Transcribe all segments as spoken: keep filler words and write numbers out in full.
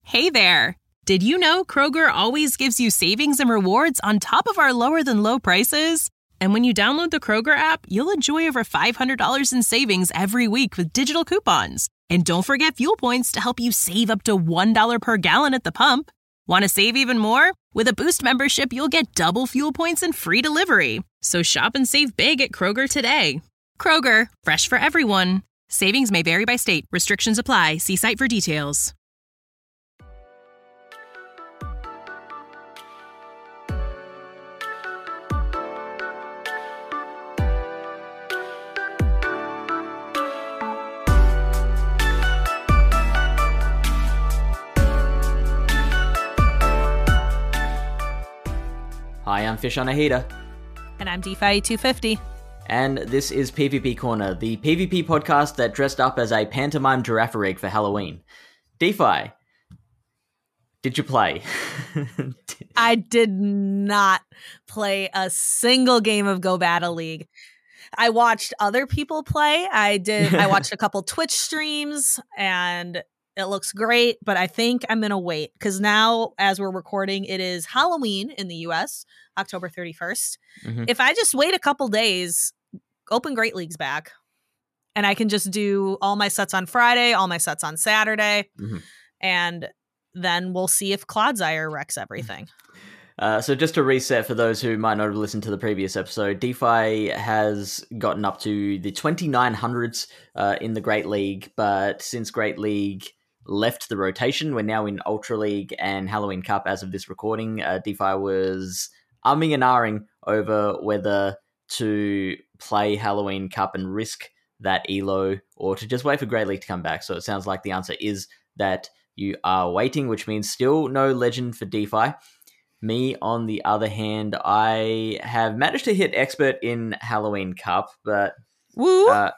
Hey there! Did you know Kroger always gives you savings and rewards on top of our lower-than-low prices? And when you download the Kroger app, you'll enjoy over five hundred dollars in savings every week with digital coupons. And don't forget fuel points to help you save up to one dollar per gallon at the pump. Want to save even more? With a Boost membership, you'll get double fuel points and free delivery. So shop and save big at Kroger today. Kroger, fresh for everyone. Savings may vary by state. Restrictions apply. See site for details. Hi, I'm Fish on a Heater. And I'm DeFi two fifty. And this is PvP Corner, the PvP podcast that dressed up as a pantomime giraffe rig for Halloween. DeFi, did you play? I did not play a single game of Go Battle League. I watched other people play. I did. I watched a couple Twitch streams, and it looks great, but I think I'm going to wait because now, as we're recording, it is Halloween in the U S, October thirty-first. Mm-hmm. If I just wait a couple days, Open Great League's back, and I can just do all my sets on Friday, all my sets on Saturday, mm-hmm. and then we'll see if Clodsire wrecks everything. Uh, so just to reset for those who might not have listened to the previous episode, DeFi has gotten up to the twenty-nine hundreds uh, in the Great League, but since Great League left the rotation, we're now in Ultra League and Halloween Cup as of this recording. Uh, DeFi was umming and ahhing over whether to play Halloween Cup and risk that E L O or to just wait for Great League to come back. So it sounds like the answer is that you are waiting, which means still no legend for DeFi. Me, on the other hand, I have managed to hit expert in Halloween Cup, but Woo! Uh,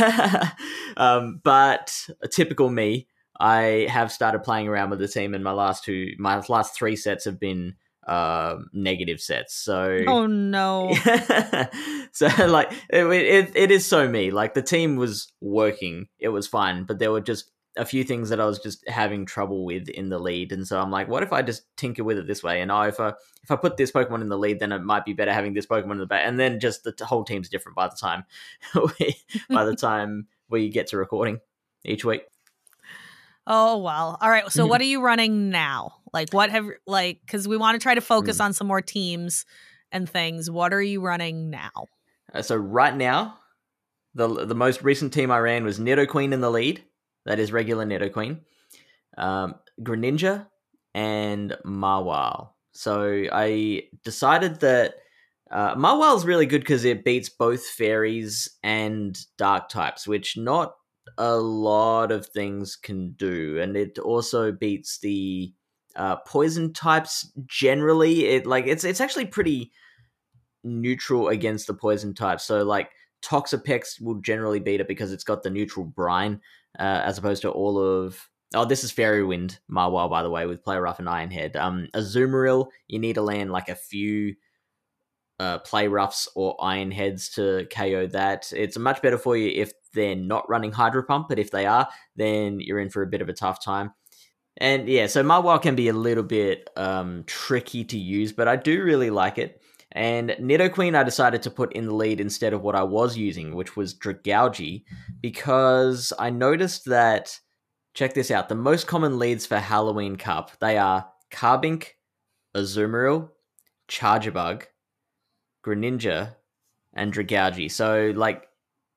um, but a typical me, I have started playing around with the team, and my last two, my last three sets have been uh, negative sets. So, oh no! so like it, it, it is so me. Like the team was working, it was fine, but there were just a few things that I was just having trouble with in the lead, and so I'm like, what if I just tinker with it this way? And oh, if I if I put this Pokemon in the lead, then it might be better having this Pokemon in the back, and then just the whole team's different by the time we, by the time we get to recording each week. Oh well, all right. So what are you running now? Like, what have like because we want to try to focus mm. on some more teams and things. What are you running now? Uh, so right now, the the most recent team I ran was Nidoqueen in the lead. That is regular Nidoqueen, um, Greninja, and Mawile. So I decided that uh, Mawile is really good because it beats both fairies and dark types, which not a lot of things can do. And it also beats the uh, poison types generally. It like it's it's actually pretty neutral against the poison types. So like Toxapex will generally beat it because it's got the neutral brine. Uh, as opposed to all of... Oh, this is Fairy Wind, Mawile, by the way, with Play Rough and Iron Head. Um, Azumarill, you need to land like a few uh, Play Roughs or Iron Heads to K O that. It's much better for you if they're not running Hydro Pump, but if they are, then you're in for a bit of a tough time. And yeah, so Mawile can be a little bit um, tricky to use, but I do really like it. And Nidoqueen I decided to put in the lead instead of what I was using, which was Dragalge, because I noticed that, check this out, the most common leads for Halloween Cup, they are Carbink, Azumarill, Charjabug, Greninja, and Dragalge. So, like,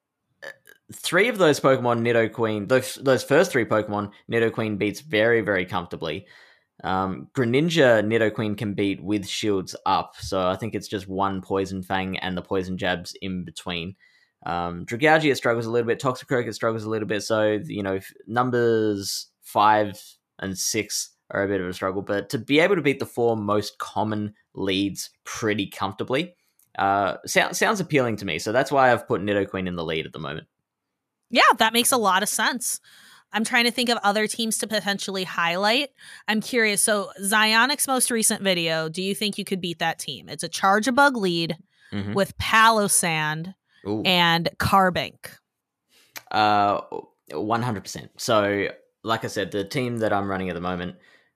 three of those Pokemon, Nidoqueen, those, those first three Pokemon, Nidoqueen beats very, very comfortably. Um, Greninja Nidoqueen can beat with shields up, so I think it's just one Poison Fang and the Poison Jabs in between. Um, Dragalge, it struggles a little bit. Toxicroak, it struggles a little bit. So, you know, numbers five and six are a bit of a struggle, but to be able to beat the four most common leads pretty comfortably uh, so- sounds appealing to me. So that's why I've put Nidoqueen in the lead at the moment. Yeah, that makes a lot of sense. I'm trying to think of other teams to potentially highlight. I'm curious. So Zionic's most recent video, do you think you could beat that team? It's a Charjabug lead mm-hmm. with Palossand Ooh. and Carbink. Uh, one hundred percent. So like I said, the team that I'm running at the moment,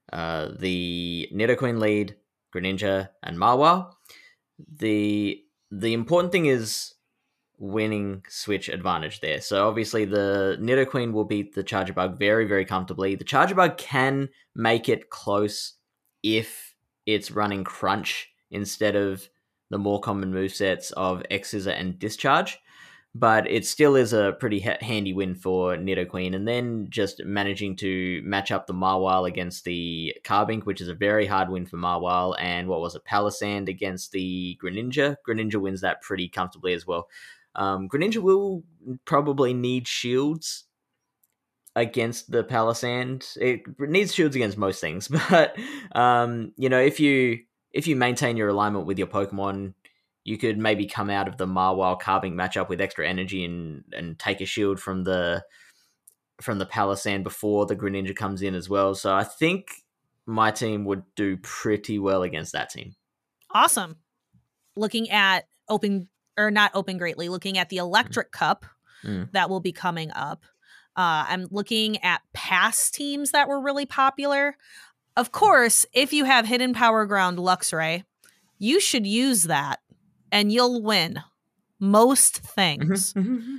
uh, the Nidoqueen lead, Greninja, and Mawile. The the important thing is winning switch advantage there. So obviously the Nidoqueen will beat the Charjabug very, very comfortably. The Charjabug can make it close if it's running Crunch instead of the more common movesets of X-Scissor and Discharge. But it still is a pretty ha- handy win for Nidoqueen. And then just managing to match up the Mawile against the Carbink, which is a very hard win for Mawile. And what was it? Palisand against the Greninja. Greninja wins that pretty comfortably as well. Um, Greninja will probably need shields against the Palisand. It needs shields against most things. But, um, you know, if you if you maintain your alignment with your Pokemon, you could maybe come out of the Mawile Carbink matchup with extra energy and, and take a shield from the from the Palisand before the Greninja comes in as well. So I think my team would do pretty well against that team. Awesome. Looking at open or not open greatly, looking at the Electric mm. Cup mm. that will be coming up. Uh, I'm looking at past teams that were really popular. Of course, if you have Hidden Power Ground Luxray, you should use that. And you'll win most things.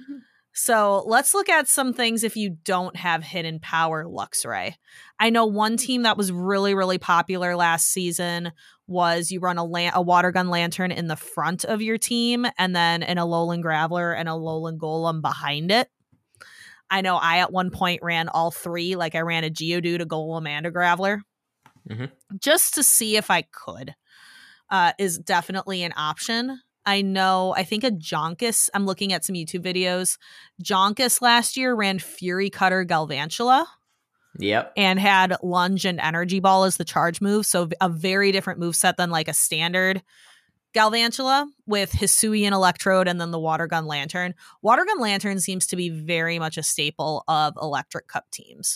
So let's look at some things if you don't have Hidden Power Luxray. I know one team that was really, really popular last season was you run a, la- a Water Gun Lantern in the front of your team and then an Alolan Graveler and a Alolan Golem behind it. I know I at one point ran all three. Like I ran a Geodude, a Golem, and a Graveler. Mm-hmm. Just to see if I could. Uh, is definitely an option. I know, I think a Jonkus, I'm looking at some YouTube videos. Jonkus last year ran Fury Cutter Galvantula. Yep. And had Lunge and Energy Ball as the charge move. So a very different moveset than like a standard Galvantula with Hisuian Electrode and then the Water Gun Lantern. Water Gun Lantern seems to be very much a staple of Electric Cup teams.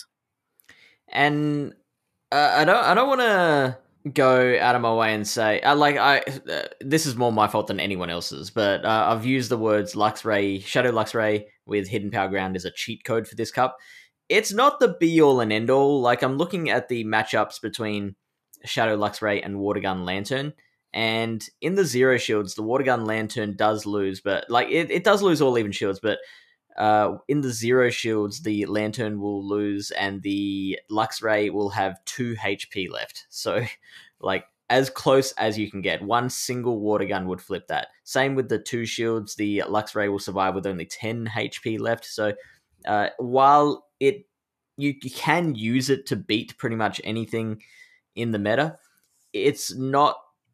And uh, I don't, I don't want to go out of my way and say uh, like I uh, this is more my fault than anyone else's, but uh, I've used the words Luxray, Shadow Luxray with Hidden Power Ground as a cheat code for this cup. It's not the be all and end all. Like I'm looking at the matchups between Shadow Luxray and Water Gun Lantern, and in the Zero Shields the Water Gun Lantern does lose, but like it, it does lose all even shields, but Uh, in the Zero Shields, the Lantern will lose and the Luxray will have two H P left. So, like, as close as you can get. One single Water Gun would flip that. Same with the two Shields, the Luxray will survive with only ten H P left. So, uh, while it you, you can use it to beat pretty much anything in the meta, it's not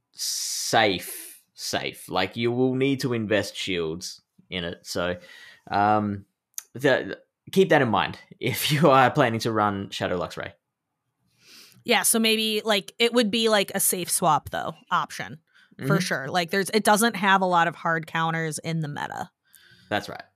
safe, safe. Like, you will need to invest shields in it. So, Um, the, keep that in mind if you are planning to run Shadow Luxray. Yeah, so maybe like it would be like a safe swap though option mm-hmm. for sure. Like there's it doesn't have a lot of hard counters in the meta. That's right.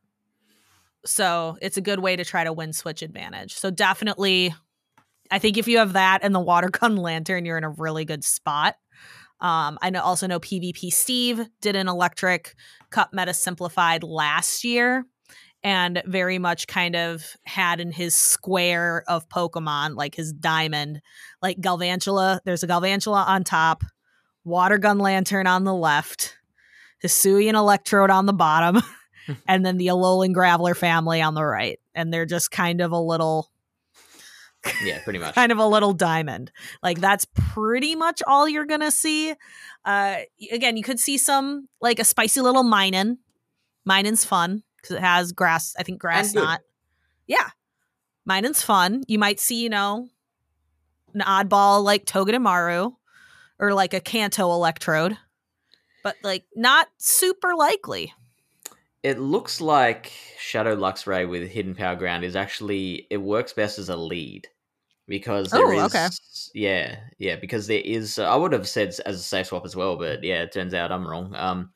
So it's a good way to try to win switch advantage. So definitely, I think if you have that and the Water Gun Lantern, you're in a really good spot. Um, I know also know PvP Steve did an Electric Cup meta simplified last year and very much kind of had in his square of Pokemon, like his diamond, like Galvantula. There's a Galvantula on top, Water Gun Lantern on the left, Hisuian Electrode on the bottom, and then the Alolan Graveler family on the right. And they're just kind of a little... Yeah, pretty much. kind of a little diamond. Like that's pretty much all you're gonna see. Uh, again, you could see some like a spicy little Minun. Minun's fun because it has grass. I think grass knot. Yeah, Minun's fun. You might see, you know, an oddball like Togedemaru or like a Kanto Electrode, but like not super likely. It looks like Shadow Luxray with Hidden Power Ground is actually, it works best as a lead. Because there oh, is, okay. yeah, yeah, because there is, uh, I would have said as a safe swap as well, but yeah, it turns out I'm wrong. Um,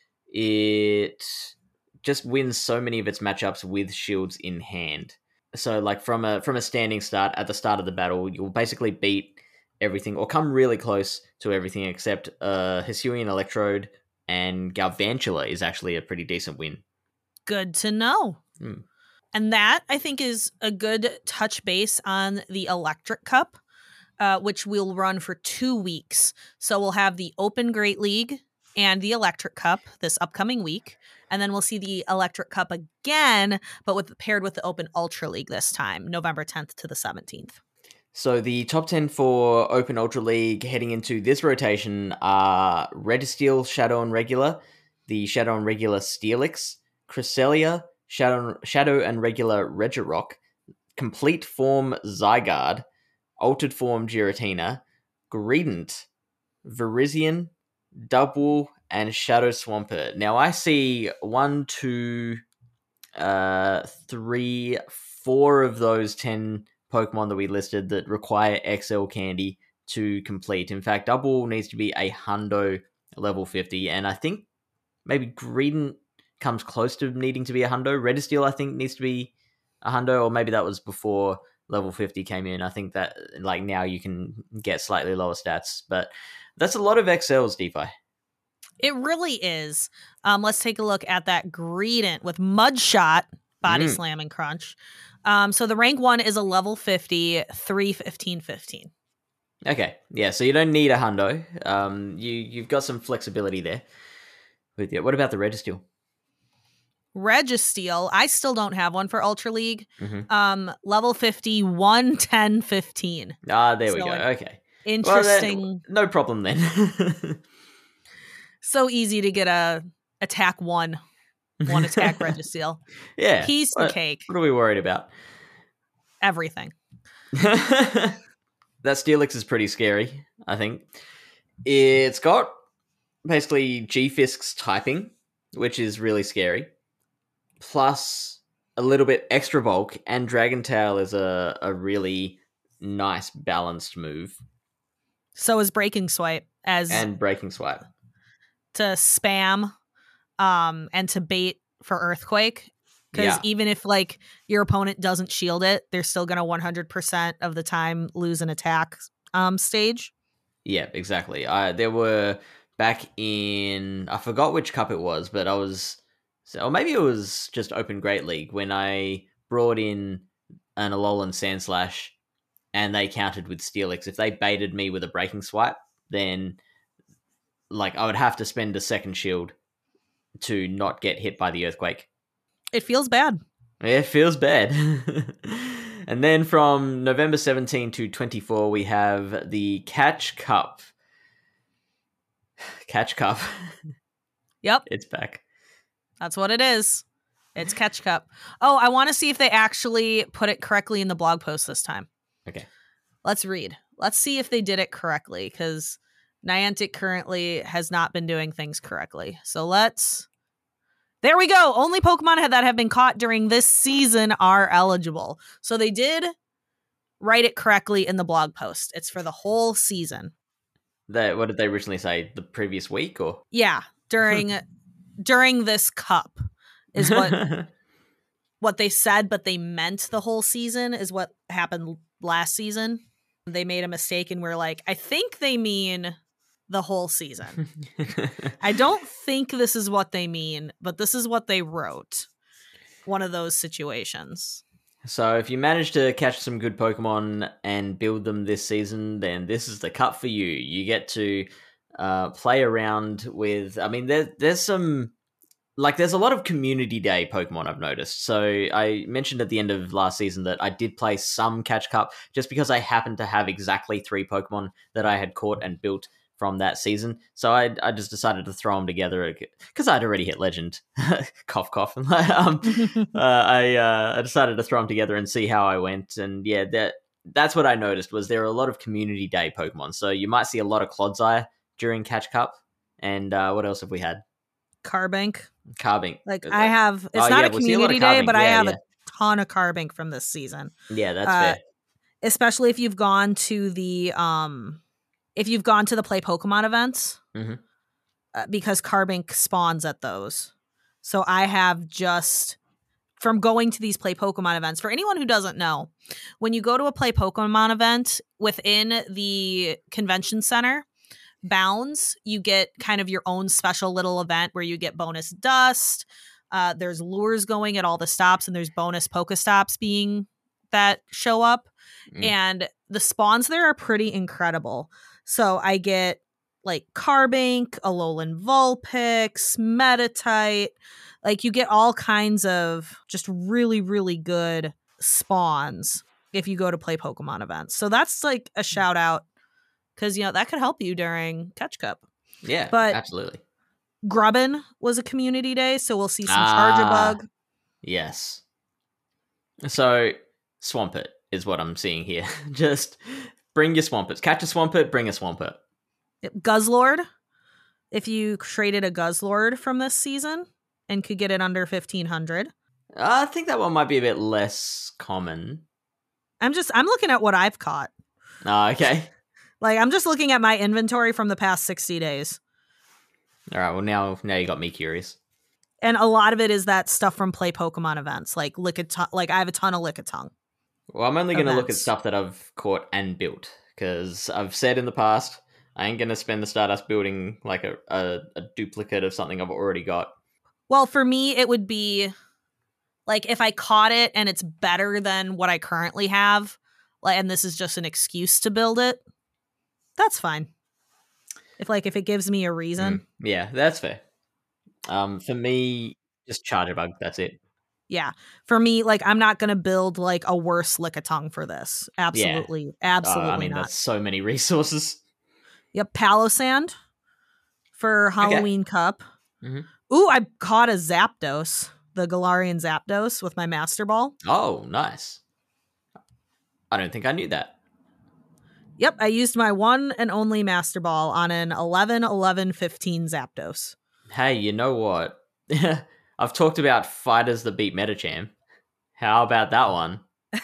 it just wins so many of its matchups with shields in hand. So like from a from a standing start at the start of the battle, you'll basically beat everything or come really close to everything except uh, Hisuian Electrode and Galvantula is actually a pretty decent win. Good to know. Hmm. And that, I think, is a good touch base on the Electric Cup. uh, which will run for two weeks. So we'll have the Open Great League and the Electric Cup this upcoming week. And then we'll see the Electric Cup again, but with paired with the Open Ultra League this time, November tenth to the seventeenth. So the top ten for Open Ultra League heading into this rotation are Red Steel, Shadow and Regular, the Shadow and Regular Steelix, Cresselia, Shadow, Shadow and Regular Regirock, Complete Form Zygarde, Altered Form Giratina, Greedent, Virizion, Dubwool, and Shadow Swampert. Now I see one, two, uh, three, four of those ten Pokemon that we listed that require X L candy to complete. In fact, Dubwool needs to be a Hundo level fifty, and I think maybe Greedent comes close to needing to be a Hundo. Redisteel, I think, needs to be a Hundo, or maybe that was before level fifty came in. I think that, like, now you can get slightly lower stats, but that's a lot of X Ls, DeFi. It really is. Um, let's take a look at that Greedent with Mudshot, Body mm. Slam, and Crunch. Um, so the rank one is a level fifty, three, fifteen, fifteen. Okay, yeah, so you don't need a Hundo. Um, you, you've got some flexibility there. With you. What about the Registeel? Registeel, I still don't have one for Ultra League. Mm-hmm. Um, level fifty, one, ten, fifteen. Ah, there so we go. Okay. Interesting. Well, then, no problem then. So easy to get a attack one. One attack Registeel. Yeah. Piece what, of cake. What are we worried about? Everything. That Steelix is pretty scary, I think. It's got basically G-Fisk's typing, which is really scary. Plus a little bit extra bulk, and Dragon Tail is a, a really nice balanced move. So is Breaking Swipe as and Breaking Swipe. To spam um and to bait for Earthquake, because yeah. even if like your opponent doesn't shield it, they're still gonna one hundred percent of the time lose an attack um stage. Yeah, exactly. I there were back in I forgot which cup it was, but I was or maybe it was just Open Great League when I brought in an Alolan Sandslash and they countered with Steelix. If they baited me with a Breaking Swipe, then like I would have to spend a second shield to not get hit by the Earthquake. It feels bad. It feels bad. And then from November seventeenth to twenty-four, we have the Catch Cup. Catch Cup. Yep. It's back. That's what it is. It's Catch Cup. Oh, I want to see if they actually put it correctly in the blog post this time. Okay. Let's read. Let's see if they did it correctly, because Niantic currently has not been doing things correctly. So let's... There we go. Only Pokemon that have been caught during this season are eligible. So they did write it correctly in the blog post. It's for the whole season. That, what did they originally say? The previous week, or? Yeah, during during this cup is what what they said, but they meant the whole season is what happened last season. They made a mistake and we're like, I think they mean the whole season. I don't think this is what they mean, but this is what they wrote. One of those situations. So if you manage to catch some good Pokemon and build them this season, then this is the cup for you. You get to uh, play around with, I mean, there, there's some, like there's a lot of Community Day Pokemon I've noticed. So I mentioned at the end of last season that I did play some Catch Cup just because I happened to have exactly three Pokemon that I had caught and built from that season. So I I just decided to throw them together because I'd already hit Legend. Cough, cough. um, uh, I uh, I decided to throw them together and see how I went. And yeah, that that's what I noticed was there are a lot of Community Day Pokemon. So you might see a lot of Clodsire during Catch Cup. And uh, what else have we had? Carbink. Carbink. Like I have, it's oh, not yeah, a Community a Day, but yeah, I have yeah. a ton of Carbink from this season. Yeah, that's uh, fair. Especially if you've gone to the... um. If you've gone to the Play Pokemon events, mm-hmm. uh, because Carbink spawns at those. So I have just, from going to these Play Pokemon events, for anyone who doesn't know, when you go to a Play Pokemon event within the convention center, Bounds, you get kind of your own special little event where you get bonus dust. Uh, there's lures going at all the stops, and there's bonus Pokestops being that show up. Mm. And the spawns there are pretty incredible. So I get like Carbink, Alolan Vulpix, Metatite. Like you get all kinds of just really, really good spawns if you go to play Pokemon events. So that's like a shout out because, you know, that could help you during Catch Cup. Yeah, but absolutely. Grubbin was a community day, so we'll see some ah, Charjabug. Yes. So Swampert is what I'm seeing here. Just bring your Swampert. Catch a Swampert, bring a Swampert. Guzzlord. If you traded a Guzzlord from this season and could get it under fifteen hundred. I think that one might be a bit less common. I'm just, I'm looking at what I've caught. Oh, okay. Like, I'm just looking at my inventory from the past sixty days. All right, well, now now you got me curious. And a lot of it is that stuff from Play Pokemon events, like Lickitung. Like, I have a ton of Lickitung. Well, I'm only going to look at stuff that I've caught and built, because I've said in the past, I ain't going to spend the Stardust building, like, a, a, a duplicate of something I've already got. Well, for me, it would be, like, if I caught it and it's better than what I currently have, like, and this is just an excuse to build it, that's fine. If like if it gives me a reason. Mm, yeah, that's fair. Um, for me, just Charjabug, that's it. Yeah. For me, like I'm not gonna build like a worse Lickitung for this. Absolutely. Yeah. Absolutely uh, I mean, not. That's so many resources. Yep, Palossand for Halloween okay. Cup. Mm-hmm. Ooh, I caught a Zapdos, the Galarian Zapdos with my Master Ball. Oh, nice. I don't think I knew that. Yep, I used my one and only Master Ball on an eleven eleven fifteen Zapdos. Hey, you know what? I've talked about fighters that beat Medicham. How about that one?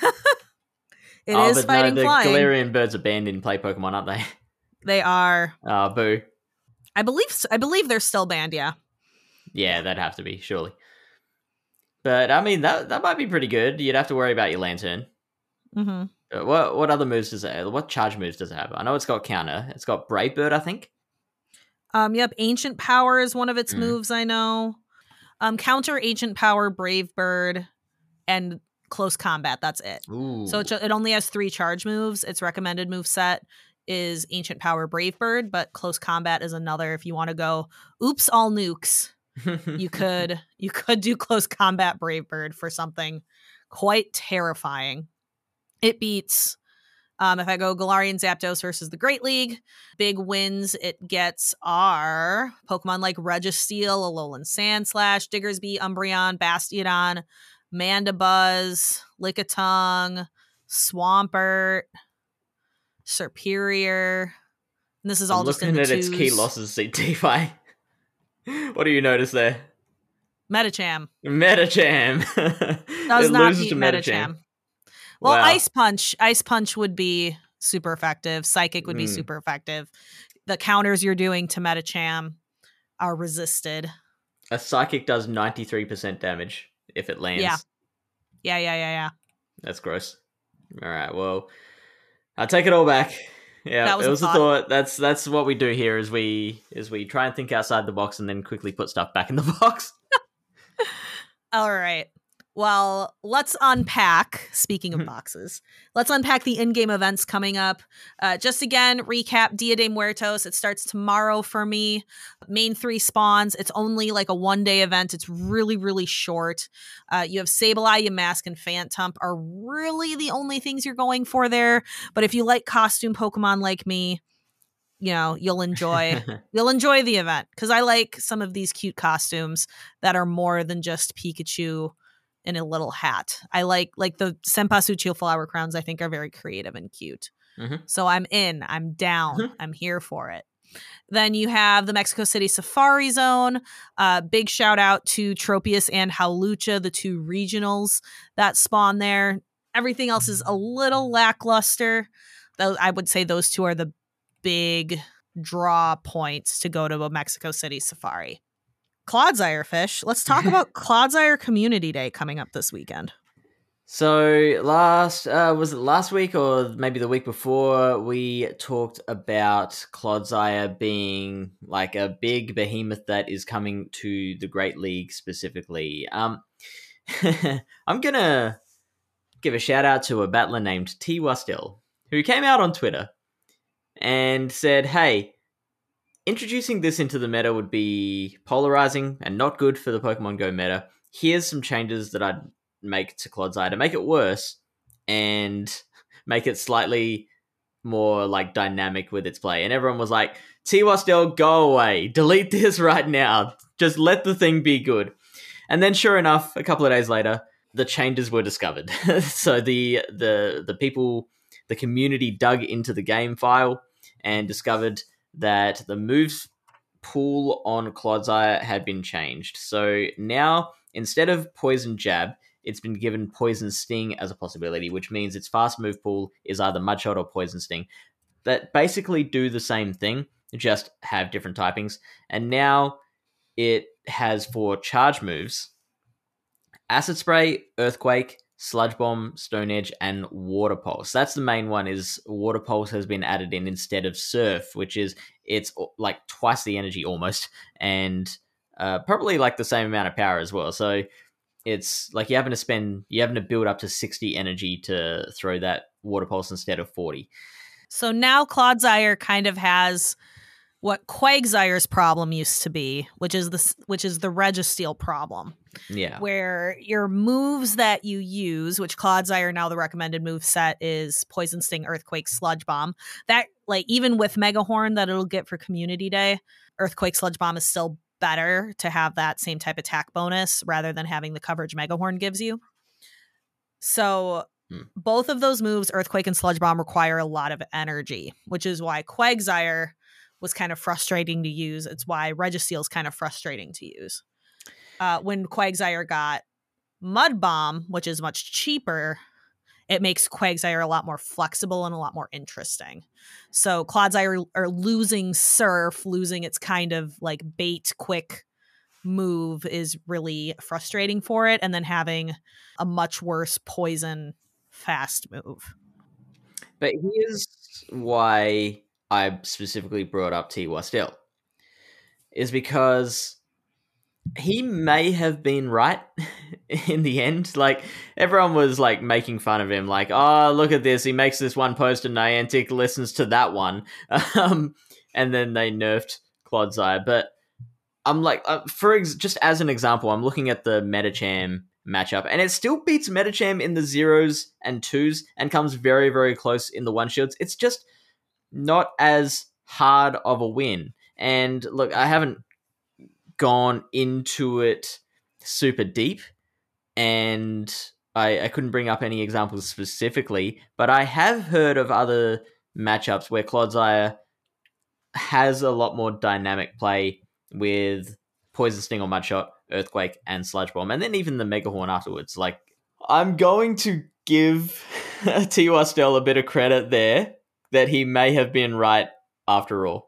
It oh, is but fighting no, the flying. Galarian birds are banned in Play Pokemon, aren't they? They are. Ah, uh, boo. I believe I believe they're still banned, yeah. Yeah, they'd have to be, surely. But, I mean, that that might be pretty good. You'd have to worry about your Lantern. Mm-hmm. What what other moves does it have? What charge moves does it have? I know it's got counter. It's got Brave Bird, I think. Um, yep, Ancient Power is one of its mm. moves, I know. Um, counter, Ancient Power, Brave Bird, and Close Combat. That's it. Ooh. So it, it only has three charge moves. Its recommended move set is Ancient Power, Brave Bird, but Close Combat is another. If you want to go, oops, all nukes, you could you could do Close Combat, Brave Bird for something quite terrifying. It beats, um, if I go Galarian Zapdos versus the Great League, big wins it gets are Pokemon like Registeel, Alolan Sandslash, Diggersby, Umbreon, Bastiodon, Mandibuzz, Lickitung, Swampert, Serperior. And this is all I'm just in looking the at twos. Its key losses, C T Y. What do you notice there? Medicham. Medicham. Does it not loses beat to Medicham. Medicham. Well, wow. Ice Punch. Ice Punch would be super effective. Psychic would be mm. super effective. The counters you're doing to Medicham are resisted. A Psychic does ninety-three percent damage if it lands. Yeah. Yeah, yeah, yeah, yeah. That's gross. All right, well, I'll take it all back. Yeah, that was it was a a thought. thought. That's that's what we do here is we is we try and think outside the box and then quickly put stuff back in the box. All right. Well, let's unpack, speaking of boxes, let's unpack the in-game events coming up. Uh, just again, recap, Dia de Muertos. It starts tomorrow for me. Main three spawns. It's only like a one-day event. It's really, really short. Uh, you have Sableye, Yamask, and Phantump are really the only things you're going for there. But if you like costume Pokemon like me, you know, you'll enjoy you'll enjoy the event. Because I like some of these cute costumes that are more than just Pikachu in a little hat. I like like the Senpasuchi flower crowns I think are very creative and cute. Mm-hmm. So I'm in, I'm down, mm-hmm. I'm here for it. Then you have the Mexico City Safari Zone. Uh, big shout out to Tropius and Hawlucha, the two regionals that spawn there. Everything else is a little lackluster. Though I would say those two are the big draw points to go to a Mexico City Safari. Clodsire Fish. Let's talk about Clodsire Community Day coming up this weekend. So last, uh, was it last week or maybe the week before, we talked about Clodsire being like a big behemoth that is coming to the Great League specifically. Um, I'm going to give a shout out to a battler named T. Wastel, who came out on Twitter and said, hey, introducing this into the meta would be polarizing and not good for the Pokemon Go meta. Here's some changes that I'd make to Clodsire to make it worse and make it slightly more like dynamic with its play. And everyone was like, T. Wastel, go away. Delete this right now. Just let the thing be good. And then sure enough, a couple of days later, the changes were discovered. So the the the people, the community dug into the game file and discovered that the moves pool on Clodsire had been changed. So now, instead of Poison Jab, it's been given Poison Sting as a possibility, which means its fast move pool is either Mudshot or Poison Sting. That basically do the same thing, just have different typings. And now it has for charge moves, Acid Spray, Earthquake, Sludge Bomb, Stone Edge, and Water Pulse. That's the main one, is Water Pulse has been added in instead of Surf, which is, it's like twice the energy almost, and uh, probably like the same amount of power as well. So it's like you're having to spend, you're having to build up to sixty energy to throw that Water Pulse instead of forty. So now Clodsire kind of has what Quagsire's problem used to be, which is the which is the Registeel problem. Yeah. Where your moves that you use, which Clodsire now the recommended move set is Poison Sting, Earthquake, Sludge Bomb. That, like, even with Mega Horn that it'll get for Community Day, Earthquake, Sludge Bomb is still better to have that same type attack bonus rather than having the coverage Mega Horn gives you. So hmm. both of those moves, Earthquake and Sludge Bomb, require a lot of energy, which is why Quagsire was kind of frustrating to use. It's why Registeel is kind of frustrating to use. Uh, when Quagsire got Mud Bomb, which is much cheaper, it makes Quagsire a lot more flexible and a lot more interesting. So Clodsire are losing Surf, losing its kind of like bait quick move is really frustrating for it, and then having a much worse poison fast move. But here's why I specifically brought up T. Wastel, is because he may have been right in the end. Like, everyone was like making fun of him, like, oh, look at this, he makes this one post and Niantic listens to that one. Um, and then they nerfed Clodsire. But I'm like, uh, for ex- just as an example, I'm looking at the Medicham matchup, and it still beats Medicham in the zeros and twos and comes very, very close in the one shields. It's just not as hard of a win. And look, I haven't gone into it super deep, and I, I couldn't bring up any examples specifically, but I have heard of other matchups where Clodsire has a lot more dynamic play with Poison Sting or Mudshot, Earthquake, and Sludge Bomb, and then even the Mega Horn afterwards. Like, I'm going to give T. Wastel a bit of credit there, that he may have been right after all.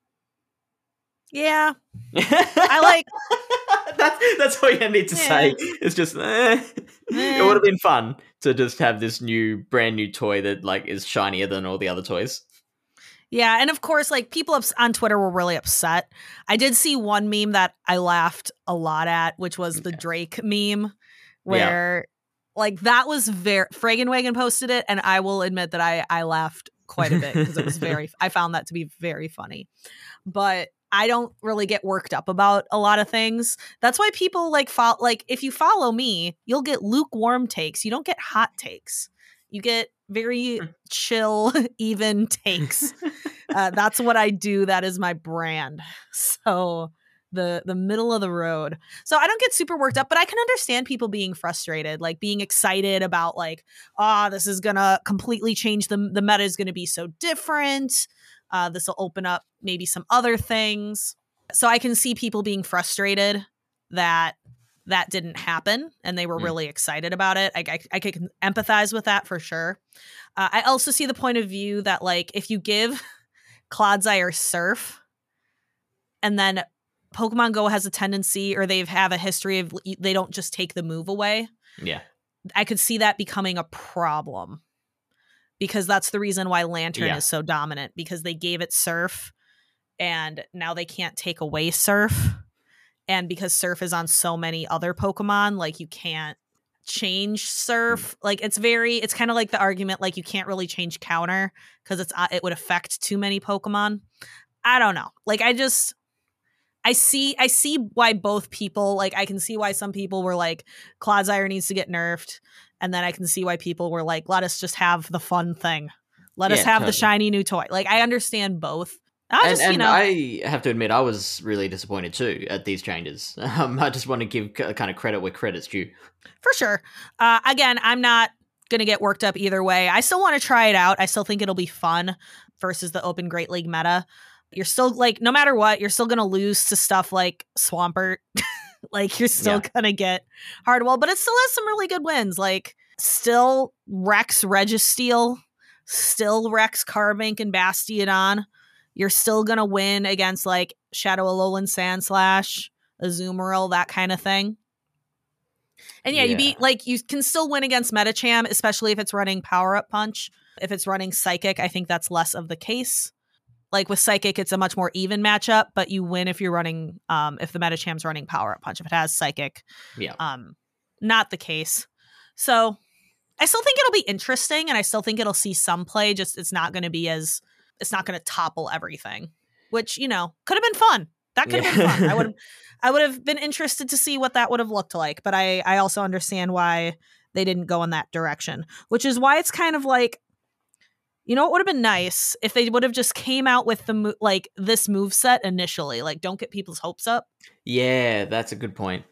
Yeah. I like... that's, that's all you need to yeah. say. It's just, eh. Eh. It would have been fun to just have this new, brand new toy that, like, is shinier than all the other toys. Yeah, and of course, like, people ups- on Twitter were really upset. I did see one meme that I laughed a lot at, which was the Drake meme, where, yeah. like, that was very... Fragenwagen posted it, and I will admit that I, I laughed quite a bit, because it was very... I found that to be very funny. But I don't really get worked up about a lot of things. That's why people, like, follow... Like, if you follow me, you'll get lukewarm takes. You don't get hot takes. You get very chill, even takes. Uh, that's what I do. That is my brand. So the the middle of the road. So I don't get super worked up, but I can understand people being frustrated, like being excited about, like, ah, oh, this is gonna completely change the the meta is gonna be so different. Uh, this will open up maybe some other things. So I can see people being frustrated that that didn't happen, and they were mm. really excited about it. I, I, I can empathize with that for sure. Uh, I also see the point of view that, like, if you give Clodsire Surf, and then Pokemon Go has a tendency, or they have a history of, they don't just take the move away. Yeah. I could see that becoming a problem, because that's the reason why Lantern yeah. is so dominant, because they gave it Surf, and now they can't take away Surf. And because Surf is on so many other Pokemon, like, you can't change surf. Like it's very, it's kind of like the argument like you can't really change counter because it's uh, it would affect too many Pokemon. I don't know. Like I just, I see, I see why both people, like I can see why some people were like Clodsire needs to get nerfed. And then I can see why people were like, let us just have the fun thing. Let Yeah, us have totally. the shiny new toy. Like I understand both. I And, just, and you know, I have to admit, I was really disappointed too at these changes. Um, I just want to give k- kind of credit where credit's due. for sure. Uh, again, I'm not going to get worked up either way. I still want to try it out. I still think it'll be fun versus the Open Great League meta. You're still like, no matter what, you're still going to lose to stuff like Swampert. Like you're still Yeah. going to get Hardwell, but it still has some really good wins. Like still Rex Registeel, still Rex Carbink and Bastiodon. You're still going to win against like Shadow Alolan Sandslash, Azumarill, that kind of thing. And yeah, Yeah. you beat, like, you can still win against Medicham, especially if it's running Power Up Punch. If it's running Psychic, I think that's less of the case. Like with Psychic, it's a much more even matchup, but you win if you're running, um, if the Medicham's running Power Up Punch. If it has Psychic, Yeah. um, not the case. So I still think it'll be interesting, and I still think it'll see some play. Just it's not going to be as it's not going to topple everything, which you know could have been fun. That could have Yeah. been fun. I would I would have been interested to see what that would have looked like, but I I also understand why they didn't go in that direction, which is why it's kind of like, you know, it would have been nice if they would have just came out with the mo- like this move set initially. Like, don't get people's hopes up. Yeah, that's a good point.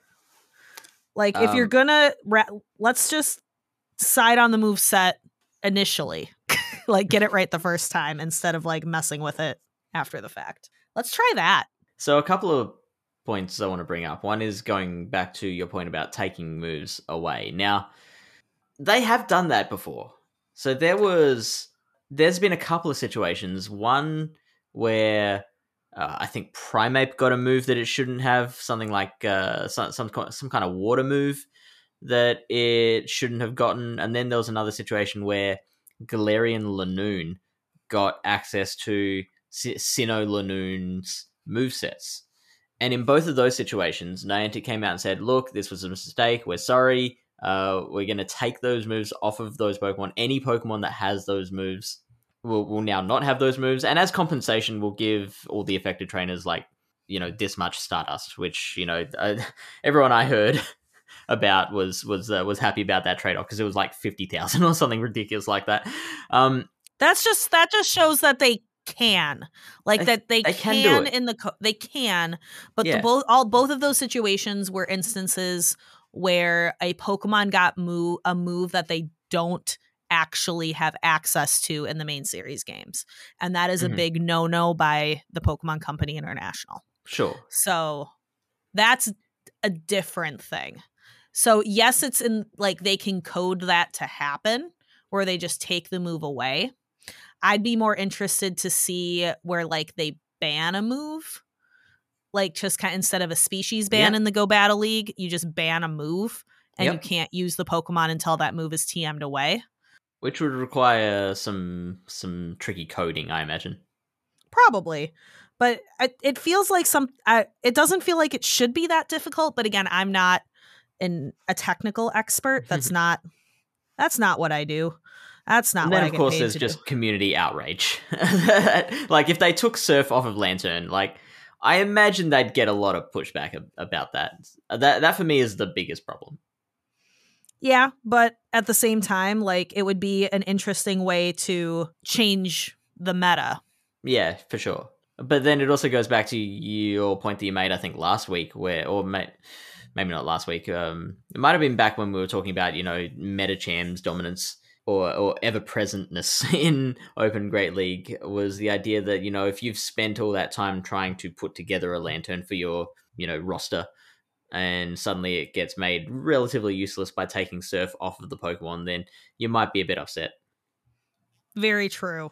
Like, if you're Um, gonna, ra- let's just decide on the move set initially. Like, get it right the first time instead of like messing with it after the fact. Let's try that. So a couple of points I want to bring up. One is going back to your point about taking moves away. Now, they have done that before. So there was, there's been a couple of situations. One where uh, I think Primeape got a move that it shouldn't have, something like uh, some some some kind of water move that it shouldn't have gotten. And then there was another situation where Galarian Lanoon got access to C- Sinnoh Lanoon's movesets. And in both of those situations, Niantic came out and said, look, this was a mistake. We're sorry. Uh, we're going to take those moves off of those Pokemon. Any Pokemon that has those moves will, will now not have those moves. And as compensation, we'll give all the affected trainers, like, you know, this much Stardust, which, you know, uh, everyone I heard about was was uh, was happy about that trade-off because it was like fifty thousand or something ridiculous like that. Um, That's just that just shows that they can, like They- that they, they can, can do it. in the co- they can, but Yeah. the both all both of those situations were instances where a Pokemon got move a move that they don't actually have access to in the main series games, and that is Mhm. a big no-no by the Pokemon Company International. sure. So that's a different thing. So yes, it's in like they can code that to happen where they just take the move away. I'd be more interested to see where like they ban a move, like just kind of, instead of a species ban Yeah. in the Go Battle League, you just ban a move and Yep. you can't use the Pokemon until that move is T M'd away. Which would require some some tricky coding, I imagine. Probably. But I, it feels like some, I, it doesn't feel like it should be that difficult. But again, I'm not an, a technical expert. That's not, that's not what I do. That's not And what then, I of get course, paid there's to just do. community outrage. Like, if they took Surf off of Lantern, like, I imagine they'd get a lot of pushback ab- about that. That, that for me, is the biggest problem. Yeah, but at the same time, like it would be an interesting way to change the meta. Yeah, for sure. But then it also goes back to your point that you made, I think, last week, where, or may, maybe not last week, um, it might have been back when we were talking about, you know, Metacham's dominance or, or ever-presentness in Open Great League, was the idea that, you know, if you've spent all that time trying to put together a Lantern for your, you know, roster, and suddenly it gets made relatively useless by taking Surf off of the Pokemon, then you might be a bit upset. Very true.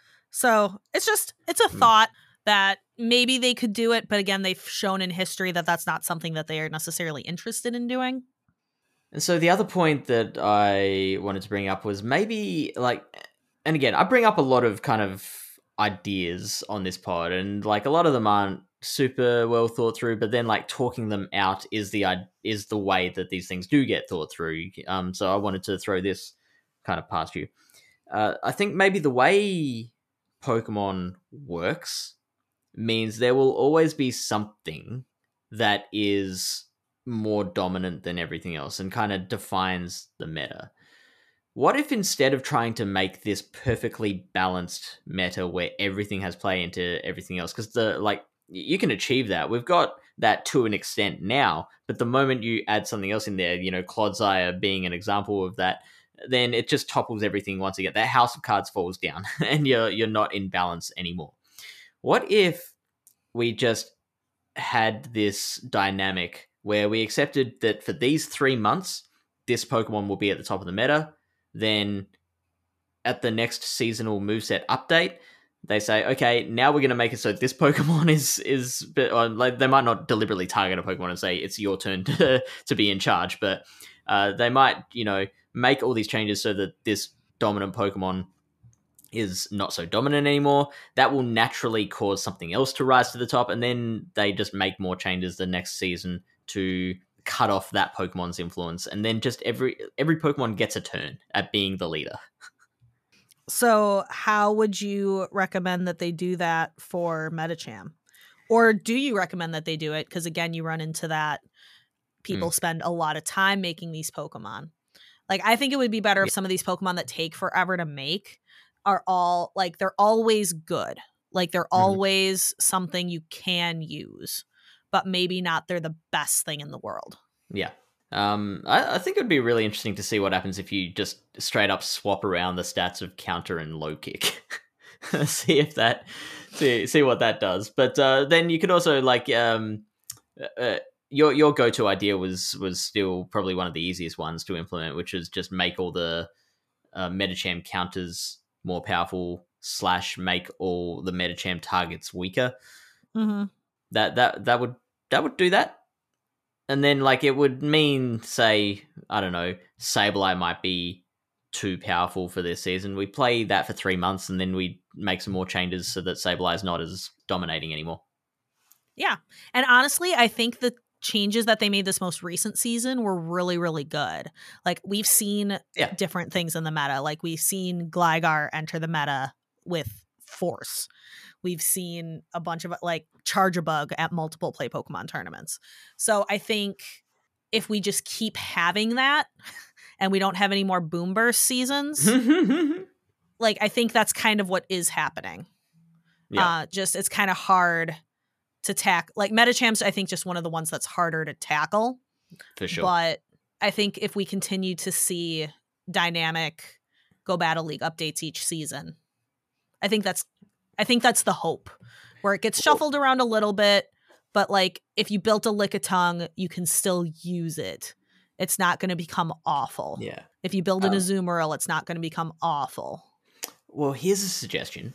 So it's just, it's a thought that maybe they could do it. But again, they've shown in history that that's not something that they are necessarily interested in doing. And so the other point that I wanted to bring up was maybe like, and again, I bring up a lot of kind of ideas on this pod, and like a lot of them aren't super well thought through, but then like talking them out is the is the way that these things do get thought through. Um, so I wanted to throw this kind of past you. Uh, I think maybe the way Pokemon works means there will always be something that is more dominant than everything else and kind of defines the meta. What if instead of trying to make this perfectly balanced meta where everything has play into everything else, because the like you can achieve that. We've got that to an extent now, but the moment you add something else in there, you know, Clodsire being an example of that, then it just topples everything once again. That house of cards falls down and you're you're not in balance anymore. What if we just had this dynamic where we accepted that for these three months, this Pokemon will be at the top of the meta. Then at the next seasonal moveset update, they say, okay, now we're going to make it so this Pokemon is, is or like they might not deliberately target a Pokemon and say it's your turn to, to be in charge, but uh, they might, you know, make all these changes so that this dominant Pokemon is not so dominant anymore. That will naturally cause something else to rise to the top, and then they just make more changes the next season to cut off that Pokemon's influence, and then just every every Pokemon gets a turn at being the leader. So how would you recommend that they do that for Medicham? Or do you recommend that they do it? Because again, you run into that people mm. spend a lot of time making these Pokemon. Like, I think it would be better yeah. if some of these Pokemon that take forever to make are all, like, they're always good. Like, they're mm-hmm. always something you can use, but maybe not they're the best thing in the world. Yeah. Um, I, I think it would be really interesting to see what happens if you just straight up swap around the stats of counter and low kick. see if that, see see what that does. But uh, then you could also like um, uh, your your go to idea was was still probably one of the easiest ones to implement, which is just make all the uh, Medicham counters more powerful slash make all the Medicham targets weaker. Mm-hmm. That that that would that would do that. And then, like, it would mean, say, I don't know, Sableye might be too powerful for this season. We play that for three months, and then we make some more changes so that Sableye is not as dominating anymore. Yeah. And honestly, I think the changes that they made this most recent season were really, really good. Like, we've seen yeah. different things in the meta. Like, we've seen Gligar enter the meta with force. We've seen a bunch of like Charjabug at multiple play Pokemon tournaments. So I think if we just keep having that and we don't have any more Boom Burst seasons, like I think that's kind of what is happening. Yeah. Uh, just it's kind of hard to tackle. Like Medicham's, I think, just one of the ones that's harder to tackle. For sure. But I think if we continue to see dynamic Go Battle League updates each season, I think that's I think that's the hope, where it gets shuffled around a little bit, but like if you built a Lickitung, you can still use it. It's not going to become awful. Yeah. If you build an um, Azumarill, it's not going to become awful. Well, here's a suggestion.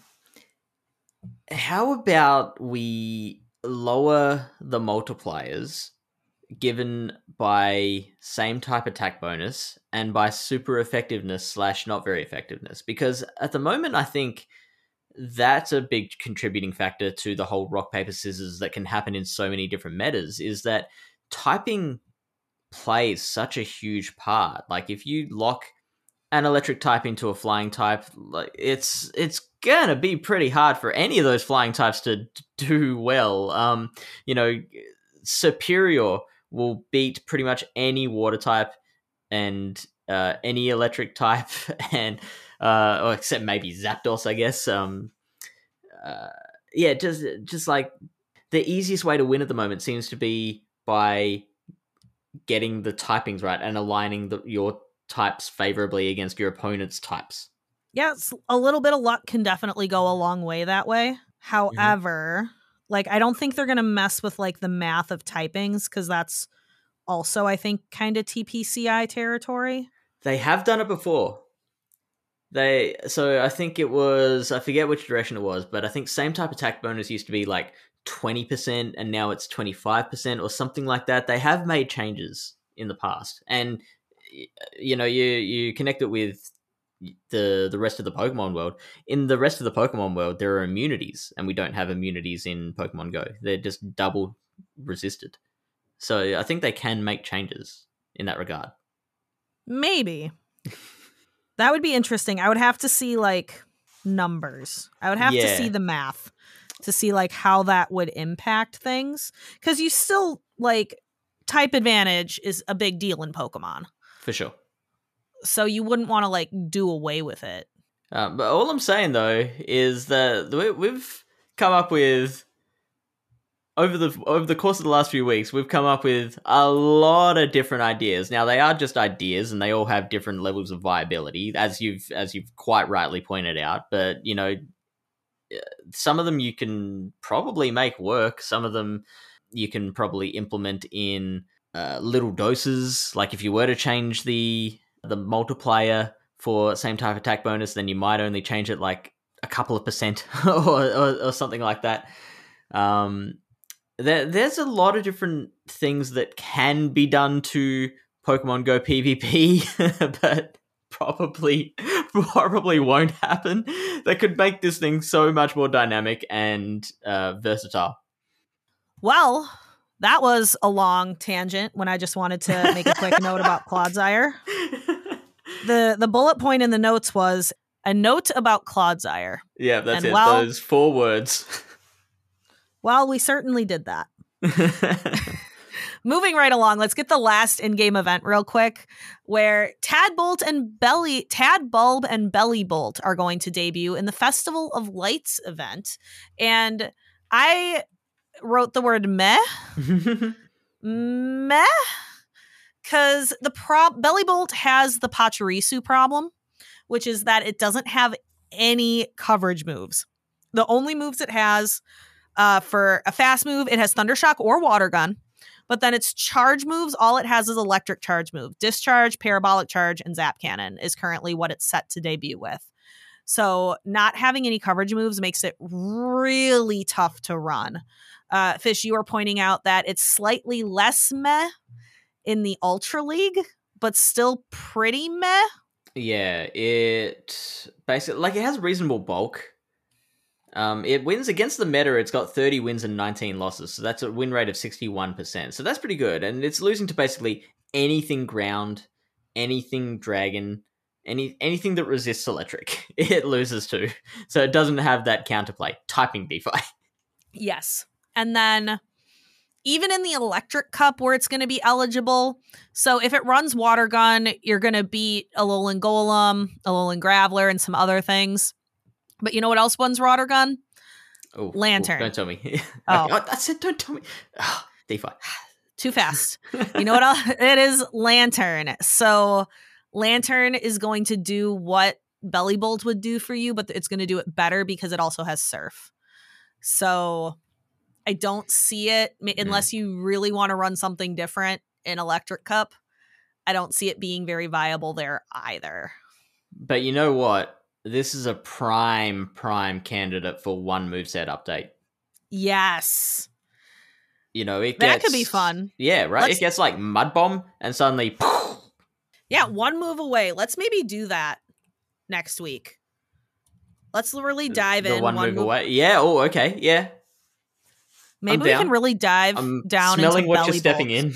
How about we lower the multipliers given by same type attack bonus and by super effectiveness slash not very effectiveness? Because at the moment, I think that's a big contributing factor to the whole rock, paper, scissors that can happen in so many different metas, is that typing plays such a huge part. Like if you lock an electric type into a flying type, like it's it's gonna be pretty hard for any of those flying types to do well. Um, you know, Superior will beat pretty much any water type and uh, any electric type and Uh, or except maybe Zapdos, I guess. Um, uh, yeah, just just like the easiest way to win at the moment seems to be by getting the typings right and aligning the, your types favorably against your opponent's types. Yeah, it's, a little bit of luck can definitely go a long way that way. However, mm-hmm. like I don't think they're gonna mess with like the math of typings, because that's also, I think, kind of T P C I territory. They have done it before. They so I think it was I forget which direction it was, but I think same type attack bonus used to be like twenty percent and now it's twenty-five percent or something like that. They have made changes in the past, and you know you you connect it with the the rest of the Pokemon world. In the rest of the Pokemon world, there are immunities, and we don't have immunities in Pokemon Go. They're just double resisted. So I think they can make changes in that regard. Maybe. That would be interesting. I would have to see like numbers. I would have Yeah. to see the math to see like how that would impact things. Because you still like type advantage is a big deal in Pokemon. For sure. So you wouldn't want to like do away with it. Um, but all I'm saying though is that we- we've come up with over the over the course of the last few weeks, we've come up with a lot of different ideas. Now they are just ideas, and they all have different levels of viability, as you've as you've quite rightly pointed out. But you know, some of them you can probably make work. Some of them you can probably implement in uh, little doses. Like if you were to change the the multiplier for same type attack bonus, then you might only change it like a couple of percent or, or, or something like that. Um, there, there's a lot of different things that can be done to Pokemon Go PvP, but probably probably won't happen. That could make this thing so much more dynamic and uh, versatile. Well, that was a long tangent when I just wanted to make a quick note about Clodsire. The the bullet point in the notes was a note about Clodsire. Yeah, that's and it. Well, Those four words. Well, we certainly did that. Moving right along, let's get the last in-game event real quick, where Tadbolt and Belly Tadbulb and Bellibolt are going to debut in the Festival of Lights event. And I wrote the word meh. meh. Because the prob Bellibolt has the Pachirisu problem, which is that it doesn't have any coverage moves. The only moves it has uh, for a fast move, it has Thundershock or Water Gun. But then its charge moves, all it has is Electric Charge move. Discharge, Parabolic Charge, and Zap Cannon is currently what it's set to debut with. So not having any coverage moves makes it really tough to run. Uh, Fish, you were pointing out that it's slightly less meh in the Ultra League, but still pretty meh. Yeah, it basically, like, it has reasonable bulk. Um, it wins against the meta. It's got thirty wins and nineteen losses, so that's a win rate of sixty-one percent. So that's pretty good, and it's losing to basically anything ground, anything dragon, any anything that resists electric. It loses to, so it doesn't have that counterplay. Typing DeFi. Yes, and then even in the Electric Cup where it's going to be eligible, so if it runs Water Gun, you're going to beat Alolan Golem, Alolan Graveler, and some other things. But you know what else runs Water Gun? Ooh, Lantern. Ooh, don't tell me. Oh. Okay, I said don't tell me. Oh, DeFi. Too fast. You know what else? It is Lantern. So Lantern is going to do what Bellibolt would do for you, but it's going to do it better because it also has Surf. So I don't see it, unless mm. you really want to run something different in Electric Cup. I don't see it being very viable there either. But you know what? This is a prime, prime candidate for one moveset update. Yes. You know, it that gets... could be fun. Yeah, right? Let's... It gets like Mud Bomb, and suddenly... Yeah, one move away. Let's maybe do that next week. Let's really dive the in. one, one move move away. Yeah, oh, okay, yeah. Maybe I'm we down. can really dive I'm down smelling into what you're Bellibolt. stepping in.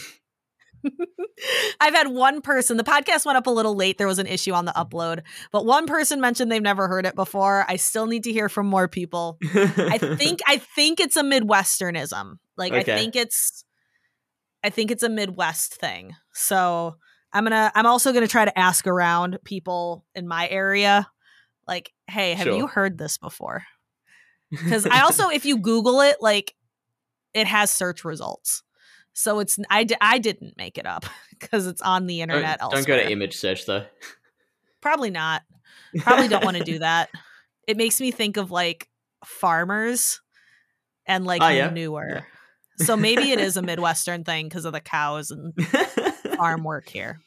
I've had one person, the podcast went up a little late. There was an issue on the upload, but one person mentioned they've never heard it before. I still need to hear from more people. I think, I think it's a Midwesternism. Like, okay. I think it's, I think it's a Midwest thing. So I'm going to, I'm also going to try to ask around people in my area. Like, hey, have sure. you heard this before? Because I also, if you Google it, like, it has search results. So it's I, d- I didn't make it up because it's on the internet. Don't, elsewhere. Don't go to image search though. Probably not. Probably don't want to do that. It makes me think of like farmers and like oh, yeah? manure. Yeah. So maybe it is a Midwestern thing because of the cows and farm work here.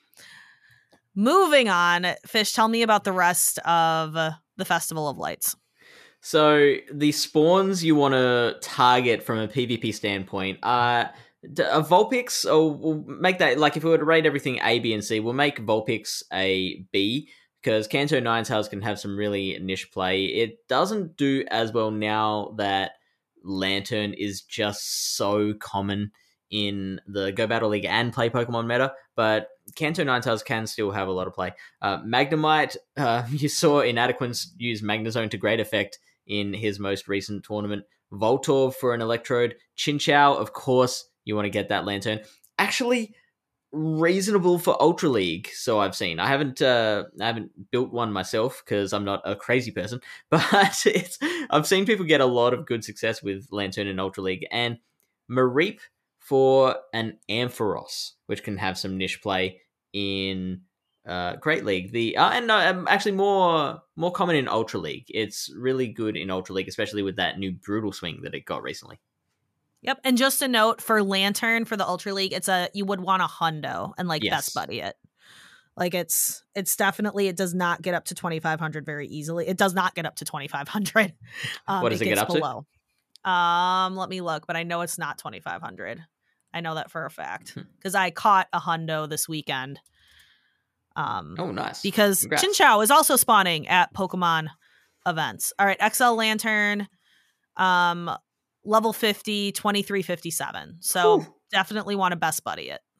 Moving on, Fish, tell me about the rest of uh, the Festival of Lights. So the spawns you want to target from a PvP standpoint are a Vulpix, or we'll make that, like if we were to rate everything A, B, and C, we'll make Vulpix a B, because Kanto Ninetales can have some really niche play. It doesn't do as well now that Lantern is just so common in the Go Battle League and Play Pokemon meta, but Kanto Ninetales can still have a lot of play. Uh, Magnemite, uh, you saw Inadequance use Magnezone to great effect in his most recent tournament. Voltorb for an Electrode. Chinchou, of course, you want to get that Lantern. Actually, reasonable for Ultra League, so I've seen. I haven't uh, I haven't built one myself because I'm not a crazy person, but it's I've seen people get a lot of good success with Lantern in Ultra League. And Mareep for an Ampharos, which can have some niche play in uh, Great League. The uh, and no, um, actually more more common in Ultra League. It's really good in Ultra League, especially with that new Brutal Swing that it got recently. Yep, and just a note for Lantern for the Ultra League, it's a you would want a hundo and like Yes. best buddy it. Like it's it's definitely it does not get up to twenty-five hundred very easily. It does not get up to twenty-five hundred. Um, What does it, it get up below. to? Um, let me look, but I know it's not twenty-five hundred. I know that for a fact because I caught a hundo this weekend. Um, oh, nice! Because Congrats. Chinchou is also spawning at Pokemon events. All right, X L Lantern, um, level fifty, twenty-three fifty-seven. So Whew. Definitely want to best buddy it.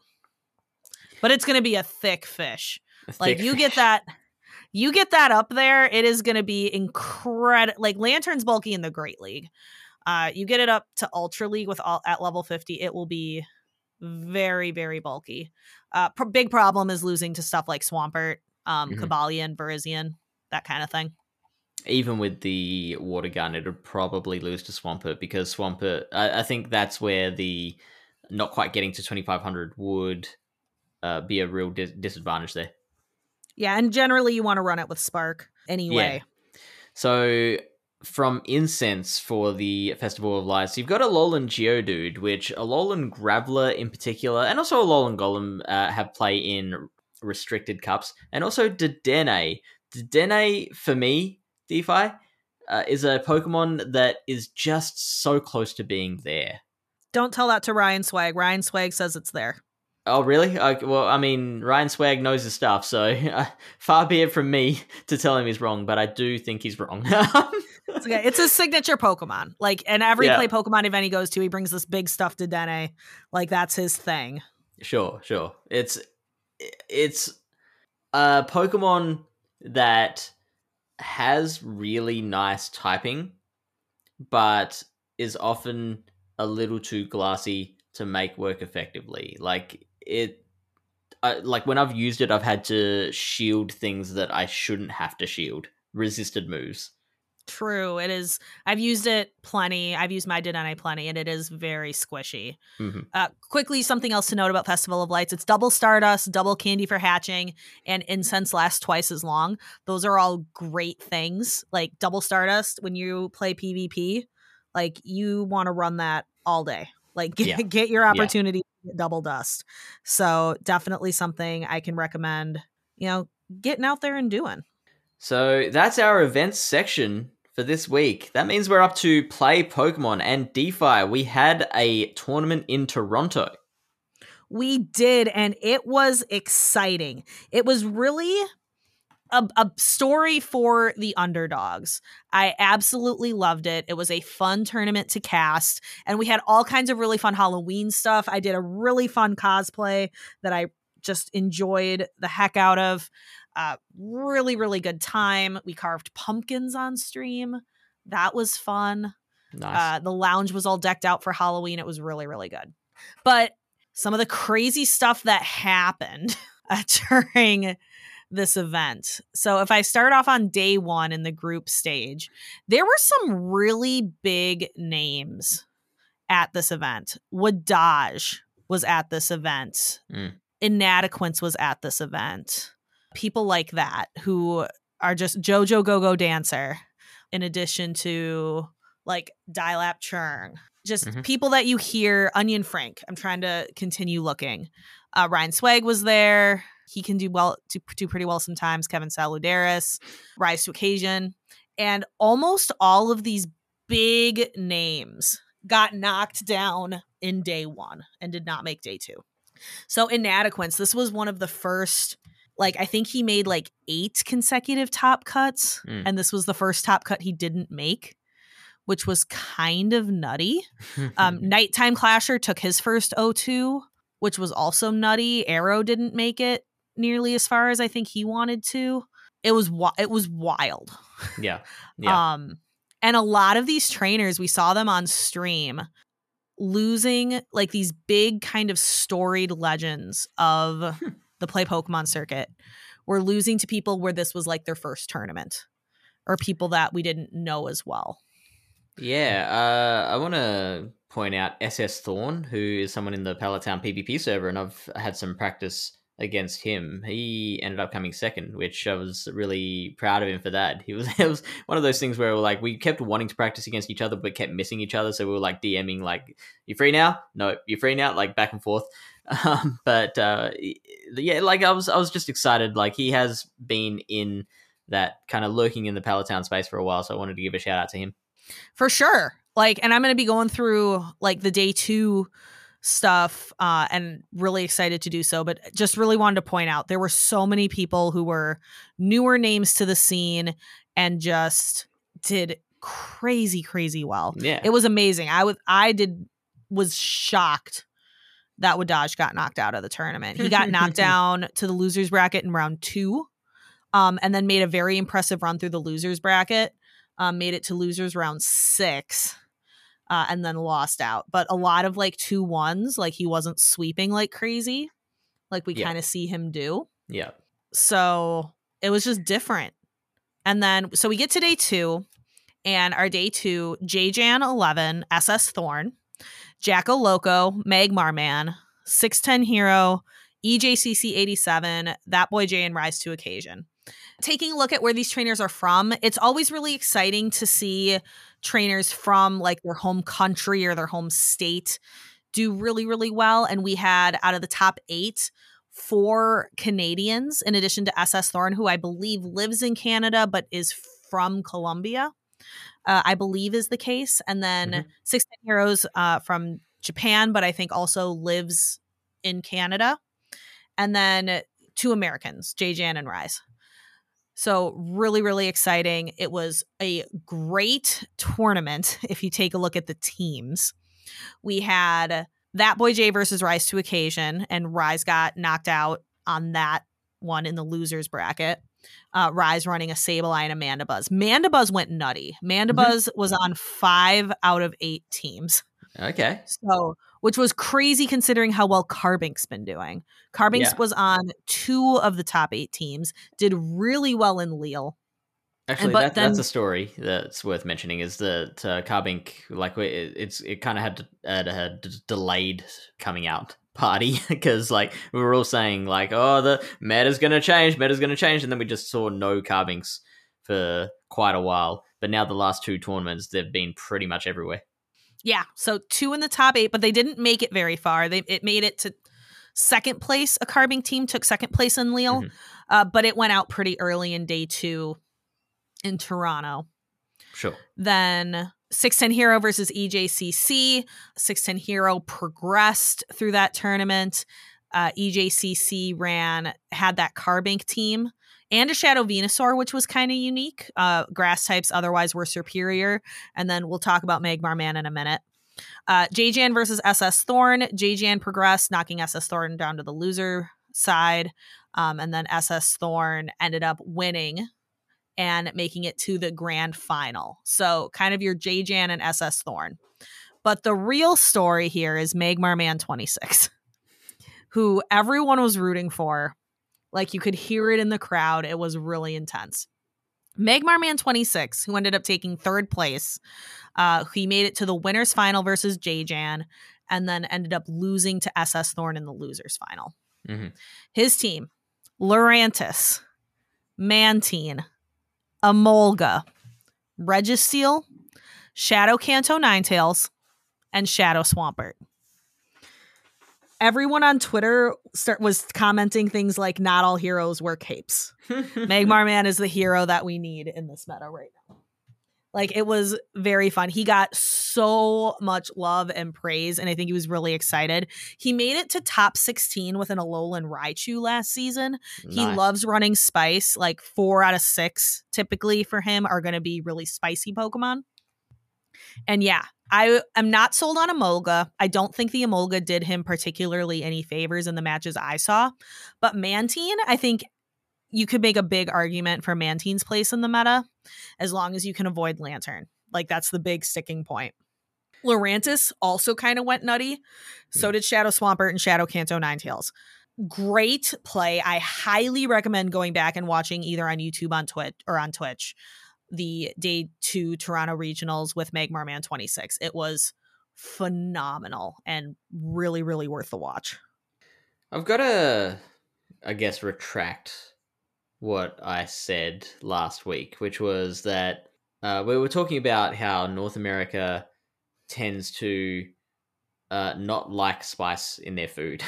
But it's going to be a thick fish. A thick like you fish. get that, you get that up there. It is going to be incredible. Like Lantern's bulky in the Great League. Uh, you get it up to Ultra League with all at level fifty. It will be very, very bulky. Uh, pr- big problem is losing to stuff like Swampert, um, Mhm. Cobalion, Virizion, that kind of thing. Even with the water gun, it would probably lose to Swampert because Swampert, I, I think that's where the not quite getting to twenty-five hundred would uh, be a real dis- disadvantage there. Yeah, and generally you want to run it with Spark anyway. Yeah. So from Incense for the Festival of Lights, you've got Alolan Geodude, which Alolan Graveler in particular, and also Alolan Golem uh, have play in restricted cups, and also Dedenne. Dedenne, for me, DeFi, uh, is a Pokemon that is just so close to being there. Don't tell that to Ryan Swag. Ryan Swag says it's there. Oh, really? Okay, well, I mean, Ryan Swag knows his stuff, so uh, far be it from me to tell him he's wrong, but I do think he's wrong. It's okay. It's his signature Pokemon. Like, and every Yeah. play Pokemon event he goes to, he brings this big stuffed Dedenne. Like, that's his thing. Sure, sure. It's it's a Pokemon that has really nice typing, but is often a little too glassy to make work effectively. Like it, I, like when I've used it, I've had to shield things that I shouldn't have to shield. Resisted moves. True. It is. I've used it plenty. I've used my Dedenne plenty, and it is very squishy. Mm-hmm. Uh, quickly, something else to note about Festival of Lights. It's double Stardust, double Candy for hatching, and Incense lasts twice as long. Those are all great things. Like double Stardust, when you play PvP, like you want to run that all day. Like get, Yeah. get your opportunity to get double dust. So definitely something I can recommend, you know, getting out there and doing. So that's our events section for this week. That means we're up to Play Pokemon and DeFi. We had a tournament in Toronto. We did, and it was exciting. It was really a, a story for the underdogs. I absolutely loved it. It was a fun tournament to cast, and we had all kinds of really fun Halloween stuff. I did a really fun cosplay that I just enjoyed the heck out of. Uh, really, really good time. We carved pumpkins on stream. That was fun. Nice. Uh, the lounge was all decked out for Halloween. It was really, really good. But some of the crazy stuff that happened uh, during this event. So if I start off on day one in the group stage, there were some really big names at this event. Wadaj was at this event. Mm. Inadequance was at this event. People like that who are just JoJo Go-Go Dancer, in addition to like Dilap Churn. Just Mhm. people that you hear. Onion Frank. I'm trying to continue looking. Uh, Ryan Swag was there. He can do well, do, do pretty well sometimes. Kevin Saludaris, Rise to Occasion. And almost all of these big names got knocked down in day one and did not make day two. So Inadequance, this was one of the first like, I think he made like eight consecutive top cuts. Mm. And this was the first top cut he didn't make, which was kind of nutty. um, Nighttime Clasher took his first O two, which was also nutty. Arrow didn't make it nearly as far as I think he wanted to. It was wi- it was wild. Yeah. Yeah. Um, and a lot of these trainers, we saw them on stream losing like these big kind of storied legends of the Play Pokemon circuit. Were losing to people where this was like their first tournament, or people that we didn't know as well. Yeah, uh, I want to point out S S Thorn, who is someone in the Palatown PvP server, and I've had some practice against him. He ended up coming second, which I was really proud of him for that. He was it was one of those things where we're like we kept wanting to practice against each other, but kept missing each other. So we were like DMing, like, "You free now? No, you free now?" Like back and forth. Um, but uh, yeah, like I was, I was just excited. Like he has been in that kind of lurking in the Palatown space for a while, so I wanted to give a shout out to him. For sure. Like, and I'm going to be going through like the day two stuff uh, and really excited to do so. But just really wanted to point out there were so many people who were newer names to the scene and just did crazy, crazy well. Yeah. It was amazing. I was, I did, was shocked that Wadaj got knocked out of the tournament. He got knocked down to the losers bracket in round two um, and then made a very impressive run through the losers bracket. Um, made it to losers round six uh, and then lost out. But a lot of like two ones, like he wasn't sweeping like crazy, like we Yeah. kind of see him do. Yeah. So it was just different. And then, so we get to day two, and our day two, J Jan eleven, S S Thorn, Jacko Loco, Magmar Man, six ten Hero, E J C C eighty-seven, That Boy J, and Rise to Occasion. Taking a look at where these trainers are from, it's always really exciting to see trainers from like their home country or their home state do really, really well. And we had out of the top eight, four Canadians, in addition to S S Thorn, who I believe lives in Canada but is from Colombia, uh, I believe is the case. And then Mm-hmm. six ten Heroes uh, from Japan, but I think also lives in Canada. And then two Americans, J Jan and Rise. So really, really exciting. It was a great tournament if you take a look at the teams. We had That Boy J versus Rise to Occasion, and Rise got knocked out on that one in the losers bracket. Uh, Rise running a Sableye and a Mandibuzz. Mandibuzz went nutty. Mandibuzz mm-hmm. was on five out of eight teams. Okay. So, which was crazy considering how well Carbink's been doing. Carbinks yeah. was on two of the top eight teams, did really well in Lille. Actually, and, but that, then, that's a story that's worth mentioning. Is that uh, Carbink, like it, it's it kind of had to, uh, a d- delayed coming out party because like we were all saying like, oh, the meta's gonna change, meta's gonna change, and then we just saw no Carbinks for quite a while. But now the last two tournaments, they've been pretty much everywhere. Yeah, so two in the top eight, but they didn't make it very far. They it made it to second place. A Carbink team took second place in Lille, mm-hmm. uh, but it went out pretty early in day two in Toronto. Sure. Then six ten Hero versus E J C C. six ten Hero progressed through that tournament. Uh, E J C C ran, had that Carbink team and a Shadow Venusaur, which was kind of unique. Uh, grass types otherwise were superior. And then we'll talk about Magmar Man in a minute. Uh, J Jan versus S S Thorn. J Jan progressed, knocking S S Thorn down to the loser side. Um, and then S S Thorn ended up winning and making it to the grand final. So kind of your J Jan and S S Thorn. But the real story here is Magmar Man twenty-six, who everyone was rooting for. Like you could hear it in the crowd. It was really intense. Magmar Man twenty-six, who ended up taking third place. Uh, he made it to the winner's final versus J Jan and then ended up losing to S S Thorn in the loser's final. Mm-hmm. His team, Lurantis, Mantine, Emolga, Registeel, Shadow Kanto Ninetales, and Shadow Swampert. Everyone on Twitter start, was commenting things like, not all heroes wear capes. Magmar Man is the hero that we need in this meta right now. Like, it was very fun. He got so much love and praise, and I think he was really excited. He made it to top sixteen with an Alolan Raichu last season. Nice. He loves running Spice. Like, four out of six typically for him are going to be really spicy Pokemon. And yeah, I am not sold on Emolga. I don't think the Emolga did him particularly any favors in the matches I saw. But Mantine, I think you could make a big argument for Mantine's place in the meta as long as you can avoid Lantern. Like, that's the big sticking point. Lurantis also kind of went nutty. So did Shadow Swampert and Shadow Kanto Ninetales. Great play. I highly recommend going back and watching either on YouTube on Twitch or on Twitch the day two Toronto regionals with Magmarman twenty-six. It was phenomenal and really, really worth the watch. I've got to, I guess, retract what I said last week, which was that uh, we were talking about how North America tends to uh, not like spice in their food.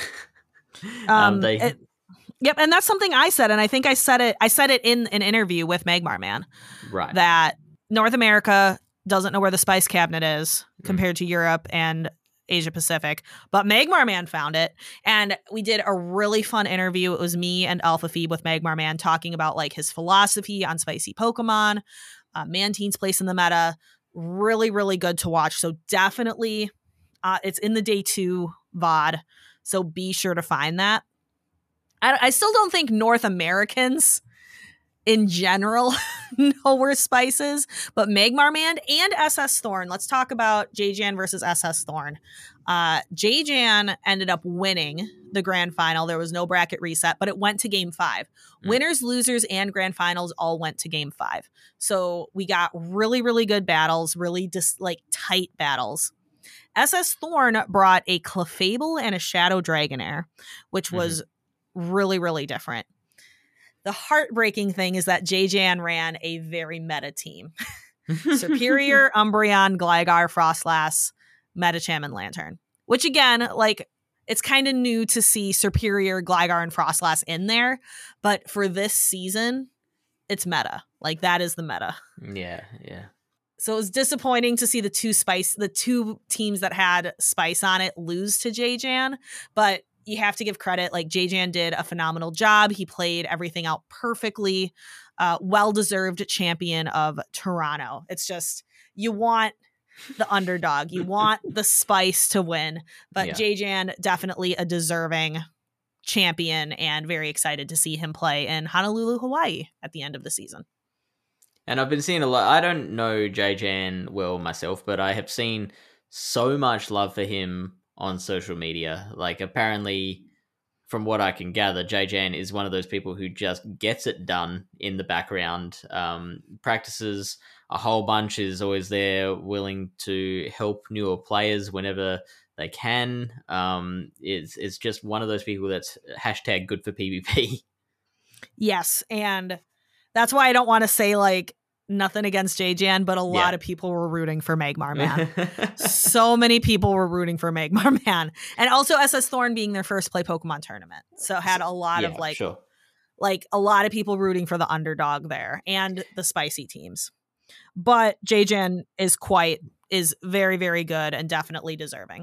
um, um, they... it, yep, and that's something I said, and I think I said it. I said it in an interview with Magmarman, right? That North America doesn't know where the spice cabinet is compared mm. to Europe and Asia Pacific, but Magmarman found it, and we did a really fun interview. It was me and Alpha Phoebe with Magmarman talking about like his philosophy on spicy Pokemon, uh, Mantine's place in the meta. Really, really good to watch. So definitely, uh, it's in the day two V O D. So be sure to find that. I, I still don't think North Americans in general know where spice is, but Magmarman and S S Thorn. Let's talk about J-Jan versus S S Thorn. Uh, J-Jan ended up winning the grand final. There was no bracket reset, but it went to game five. Mm. Winners, losers, and grand finals all went to game five. So we got really, really good battles, really just like tight battles. S S Thorn brought a Clefable and a Shadow Dragonair, which was mm-hmm. really, really different. The heartbreaking thing is that J-Jan ran a very meta team. Superior, Umbreon, Gligar, Frostlass, Medicham, and Lantern. Which again, like, it's kind of new to see Superior, Gligar, and Frostlass in there. But for this season, it's meta. Like, that is the meta. Yeah, yeah. So it was disappointing to see the two spice, the two teams that had spice on it lose to J-Jan. But you have to give credit. Like, J-Jan did a phenomenal job. He played everything out perfectly. Uh, well-deserved champion of Toronto. It's just, you want the underdog. You want the spice to win. But yeah. J-Jan, definitely a deserving champion, and very excited to see him play in Honolulu, Hawaii at the end of the season. And I've been seeing a lot. I don't know J-Jan well myself, but I have seen so much love for him on social media. Like, apparently, from what I can gather, J-Jan is one of those people who just gets it done in the background, um, practices a whole bunch, is always there, willing to help newer players whenever they can. Um, it's, it's just one of those people that's hashtag good for PvP. Yes, and that's why I don't want to say, like, nothing against J-Jan, but a lot yeah. of people were rooting for Magmarman. So many people were rooting for Magmarman. And also S S Thorn being their first play Pokemon tournament. So had a lot yeah, of like, sure. like a lot of people rooting for the underdog there and the spicy teams. But J-Jan is quite, is very, very good and definitely deserving.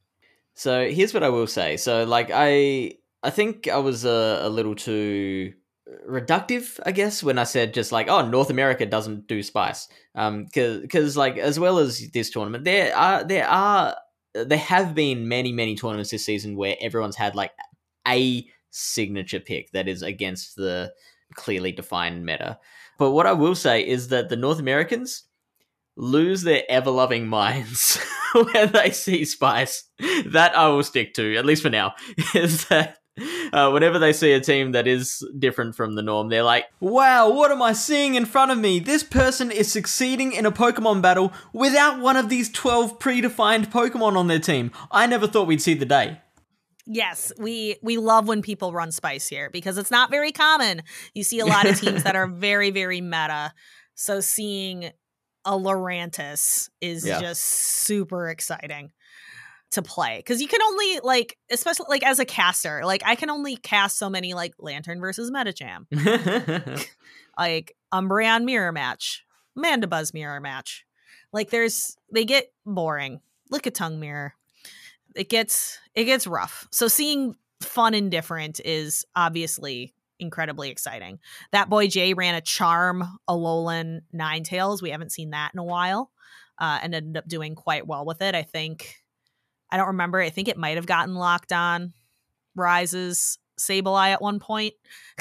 So here's what I will say. So like, I, I think I was a, a little too reductive, I guess, when I said just like, oh, North America doesn't do spice, um because because like, as well as this tournament, there are there are there have been many many tournaments this season where everyone's had like a signature pick that is against the clearly defined meta. But what I will say is that the North Americans lose their ever-loving minds when they see spice. That I will stick to, at least for now, is that Uh, whenever they see a team that is different from the norm, they're like, wow, what am I seeing in front of me? This person is succeeding in a Pokemon battle without one of these twelve predefined Pokemon on their team. I never thought we'd see the day. Yes, we we love when people run spice here because it's not very common. You see a lot of teams that are very, very meta. So seeing a Lurantis is yeah. just super exciting to play, because you can only, like, especially like as a caster, like I can only cast so many like Lantern versus Medicham, like Umbreon mirror match, Mandibuzz mirror match. Like there's, they get boring. Lickitung mirror. It gets, it gets rough. So seeing fun and different is obviously incredibly exciting. That boy Jay ran a Charm, Alolan, Ninetales. We haven't seen that in a while. Uh, and ended up doing quite well with it. I think, I don't remember. I think it might have gotten locked on Rise's Sableye at one point.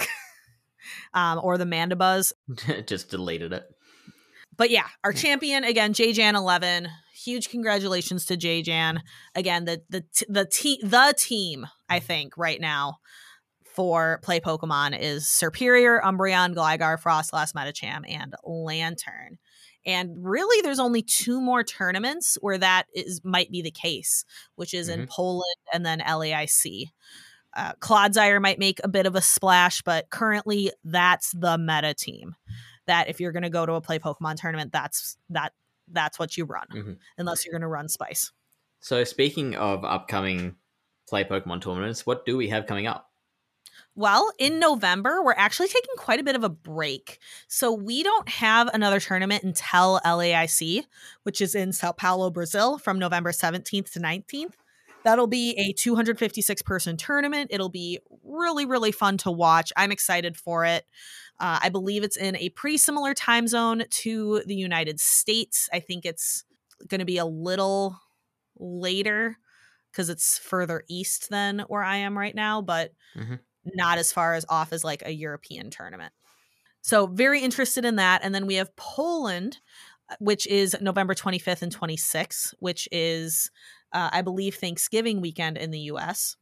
um, or the Mandibuzz. Just deleted it. But yeah, our champion, again, J Jan eleven. Huge congratulations to J Jan. Again, the the t- the, te- the team, I think, right now for Play Pokemon is Serperior, Umbreon, Gligar, Froslass, Medicham, and Lantern. And really, there's only two more tournaments where that is might be the case, which is mm-hmm. in Poland and then L A I C. Uh, Clodsire might make a bit of a splash, but currently that's the meta team. That if you're going to go to a Play Pokemon tournament, that's that that's what you run, mm-hmm. unless you're going to run Spice. So speaking of upcoming Play Pokemon tournaments, what do we have coming up? Well, in November, we're actually taking quite a bit of a break. So we don't have another tournament until L A I C, which is in Sao Paulo, Brazil, from November seventeenth to nineteenth. That'll be a two hundred fifty-six person tournament. It'll be really, really fun to watch. I'm excited for it. Uh, I believe it's in a pretty similar time zone to the United States. I think it's going to be a little later because it's further east than where I am right now, but mm-hmm. not as far as off as like a European tournament. So very interested in that. And then we have Poland, which is November twenty-fifth and twenty-sixth, which is, uh, I believe, Thanksgiving weekend in the U S.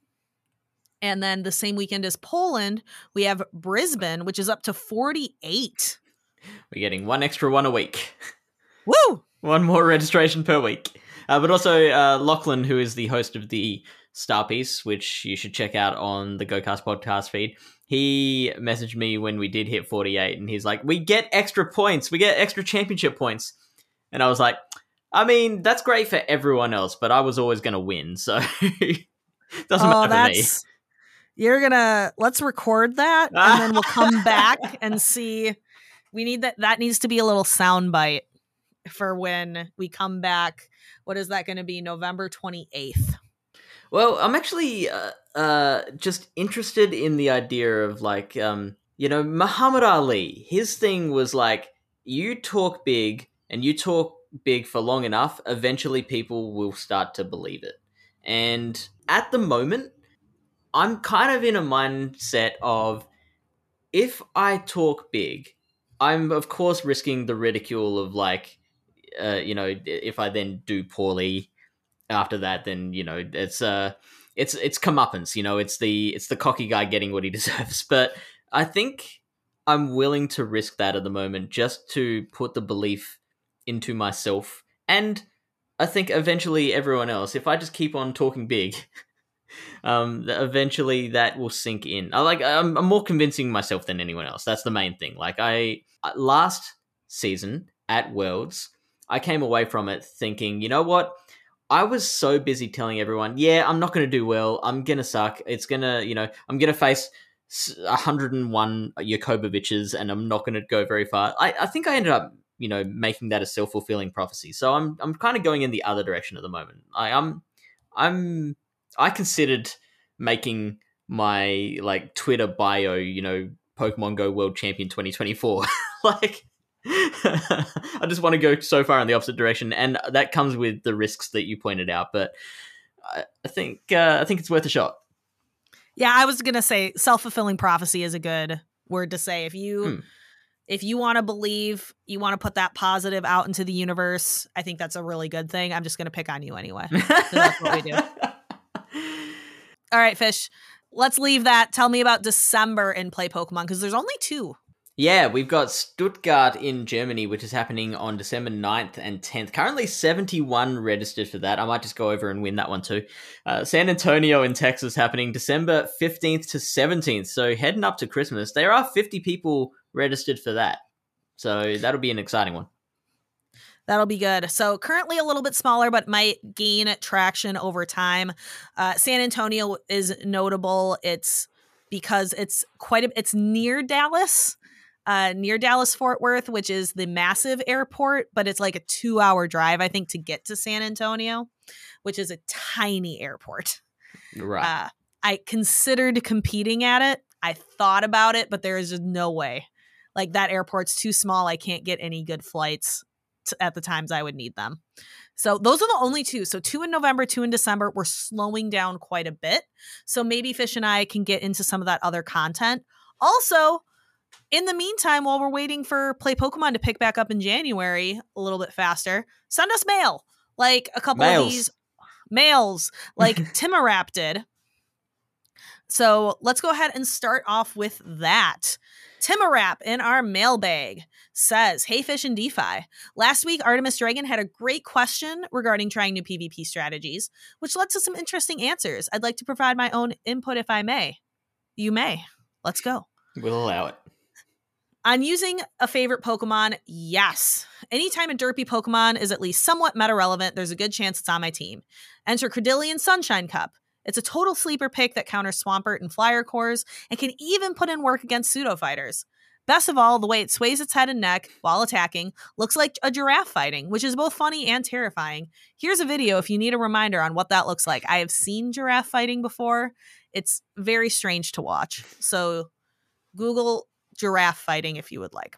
And then the same weekend as Poland, we have Brisbane, which is up to forty-eight. We're getting one extra one a week. Woo! One more registration per week. Uh, but also uh, Lachlan, who is the host of the Star Piece, which you should check out on the GoCast podcast feed. He messaged me when we did hit forty-eight, and he's like, we get extra points. We get extra championship points. And I was like, I mean, that's great for everyone else, but I was always going to win, so it doesn't oh, matter that's... for me. You're gonna, let's record that, and then we'll come back and see. We need that. That needs to be a little soundbite for when we come back. What is that going to be? November twenty-eighth. Well, I'm actually uh, uh, just interested in the idea of like, um, you know, Muhammad Ali. His thing was like, you talk big and you talk big for long enough, eventually people will start to believe it. And at the moment, I'm kind of in a mindset of, if I talk big, I'm of course risking the ridicule of like, uh, you know, if I then do poorly after that, then, you know, it's uh, it's it's comeuppance, you know, it's the it's the cocky guy getting what he deserves. But I think I'm willing to risk that at the moment just to put the belief into myself, and I think eventually everyone else. If I just keep on talking big, um, eventually that will sink in. I like I'm, I'm more convincing myself than anyone else. That's the main thing. Like I last season at Worlds, I came away from it thinking, you know what? I was so busy telling everyone, yeah, I'm not going to do well. I'm going to suck. It's going to, you know, I'm going to face one hundred and one Jakoboviches and I'm not going to go very far. I, I think I ended up, you know, making that a self-fulfilling prophecy. So I'm I'm kind of going in the other direction at the moment. I am I'm I considered making my like Twitter bio, you know, Pokemon Go World Champion twenty twenty-four. Like I just want to go so far in the opposite direction, and that comes with the risks that you pointed out. But I, I think uh, I think it's worth a shot. Yeah, I was gonna say self-fulfilling prophecy is a good word to say. If you hmm. if you want to believe, you want to put that positive out into the universe, I think that's a really good thing. I'm just gonna pick on you anyway. That's what we do. All right, Fish. Let's leave that. Tell me about December in Play Pokemon, because there's only two. Yeah, we've got Stuttgart in Germany, which is happening on December ninth and tenth. Currently seventy-one registered for that. I might just go over and win that one too. Uh, San Antonio in Texas happening December fifteenth to seventeenth. So heading up to Christmas, there are fifty people registered for that. So that'll be an exciting one. That'll be good. So currently a little bit smaller, but might gain traction over time. Uh, San Antonio is notable. It's because it's quite a, it's near Dallas. uh, near Dallas-Fort Worth, which is the massive airport, but it's like a two-hour drive, I think, to get to San Antonio, which is a tiny airport. Right. Uh, I considered competing at it. I thought about it, but there is just no way. Like, that airport's too small. I can't get any good flights t- at the times I would need them. So those are the only two. So two in November, two in December. We're slowing down quite a bit. So maybe Fish and I can get into some of that other content. Also, in the meantime, while we're waiting for Play Pokemon to pick back up in January a little bit faster, send us mail. Like a couple Mails. of these mails, like Timarap did. So let's go ahead and start off with that. Timarap in our mailbag says, "Hey Fish and DeFi. Last week, Artemis Dragon had a great question regarding trying new PvP strategies, which led to some interesting answers. I'd like to provide my own input if I may." You may. Let's go. We'll allow it. On using a favorite Pokemon, yes. Anytime a derpy Pokemon is at least somewhat meta-relevant, there's a good chance it's on my team. Enter Credillion Sunshine Cup. It's a total sleeper pick that counters Swampert and Flyer cores and can even put in work against pseudo fighters. Best of all, the way it sways its head and neck while attacking looks like a giraffe fighting, which is both funny and terrifying. Here's a video if you need a reminder on what that looks like. I have seen giraffe fighting before. It's very strange to watch. So Google giraffe fighting if you would like.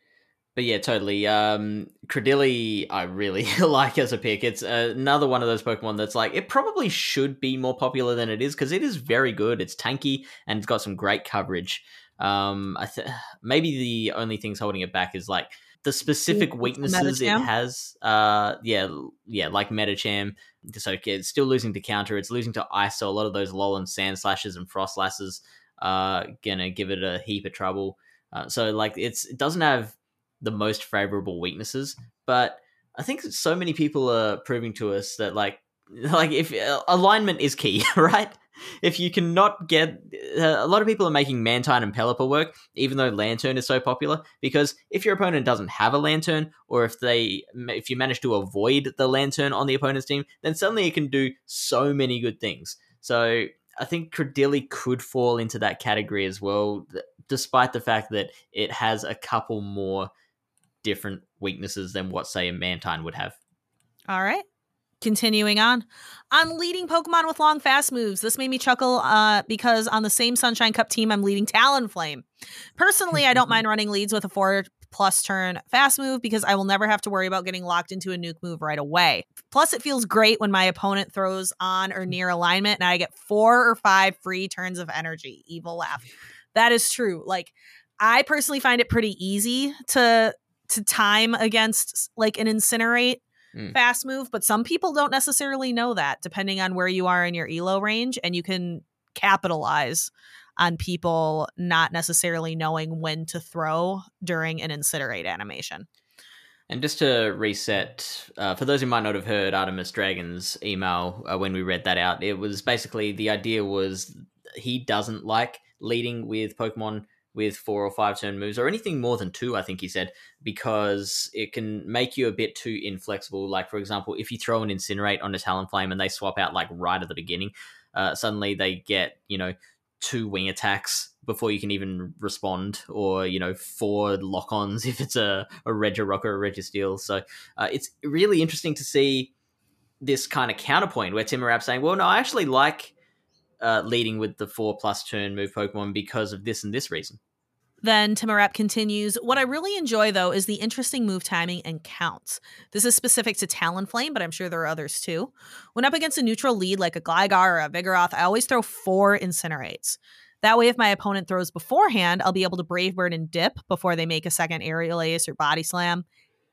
But yeah, totally. Um, Credilli, I really like as a pick. It's another one of those Pokemon that's like, it probably should be more popular than it is because it is very good. It's tanky and it's got some great coverage. Um, I th- maybe the only things holding it back is like the specific weaknesses it has. Uh, yeah, yeah, like Medicham. So okay, it's still losing to Counter. It's losing to Ice. So a lot of those Alolan Sand Slashes and Frost Lasses are gonna give it a heap of trouble. Uh, so like it's it doesn't have the most favorable weaknesses, but I think so many people are proving to us that like like if uh, alignment is key, right? If you cannot get uh, a lot of people are making Mantine and Pelipper work, even though Lantern is so popular, because if your opponent doesn't have a Lantern, or if they if you manage to avoid the Lantern on the opponent's team, then suddenly it can do so many good things. So I think Credilli could fall into that category as well, despite the fact that it has a couple more different weaknesses than what, say, a Mantine would have. All right. Continuing on. On leading Pokemon with long, fast moves, this made me chuckle uh, because on the same Sunshine Cup team, I'm leading Talonflame. Personally, I don't mind running leads with a four-plus turn fast move because I will never have to worry about getting locked into a nuke move right away. Plus, it feels great when my opponent throws on or near alignment and I get four or five free turns of energy. Evil laugh. That is true. Like, I personally find it pretty easy to... to time against like an Incinerate mm. fast move, but some people don't necessarily know that depending on where you are in your E L O range, and you can capitalize on people not necessarily knowing when to throw during an Incinerate animation. And just to reset, uh, for those who might not have heard Artemis Dragon's email uh, when we read that out, it was basically the idea was he doesn't like leading with Pokemon with four or five turn moves, or anything more than two, I think he said, because it can make you a bit too inflexible. Like, for example, if you throw an Incinerate on a Talonflame and they swap out like right at the beginning, uh, suddenly they get, you know, two wing attacks before you can even respond, or, you know, four lock-ons if it's a, a Regirock or a Registeel. So uh, it's really interesting to see this kind of counterpoint where Timarap's saying, well, no, I actually like Uh, leading with the four plus turn move Pokemon because of this and this reason. Then Timarap continues, what I really enjoy, though, is the interesting move timing and counts. This is specific to Talonflame, but I'm sure there are others too. When up against a neutral lead like a Gligar or a Vigoroth, I always throw four Incinerates. That way, if my opponent throws beforehand, I'll be able to Brave Bird and dip before they make a second Aerial Ace or Body Slam,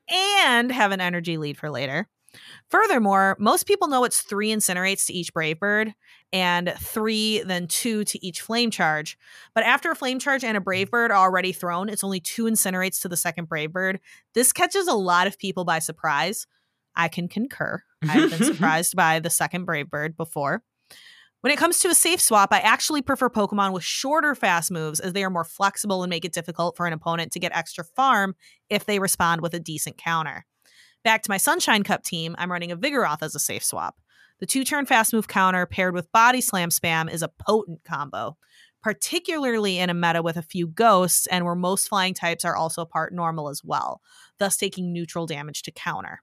and have an energy lead for later. Furthermore, most people know it's three Incinerates to each Brave Bird and three, then two to each Flame Charge. But after a Flame Charge and a Brave Bird are already thrown, it's only two Incinerates to the second Brave Bird. This catches a lot of people by surprise. I can concur. I've been surprised by the second Brave Bird before. When it comes to a safe swap, I actually prefer Pokemon with shorter fast moves as they are more flexible and make it difficult for an opponent to get extra farm if they respond with a decent counter. Back to my Sunshine Cup team, I'm running a Vigoroth as a safe swap. The two-turn fast move counter paired with Body Slam spam is a potent combo. particularly in a meta with a few ghosts and where most flying types are also part normal as well, thus taking neutral damage to counter.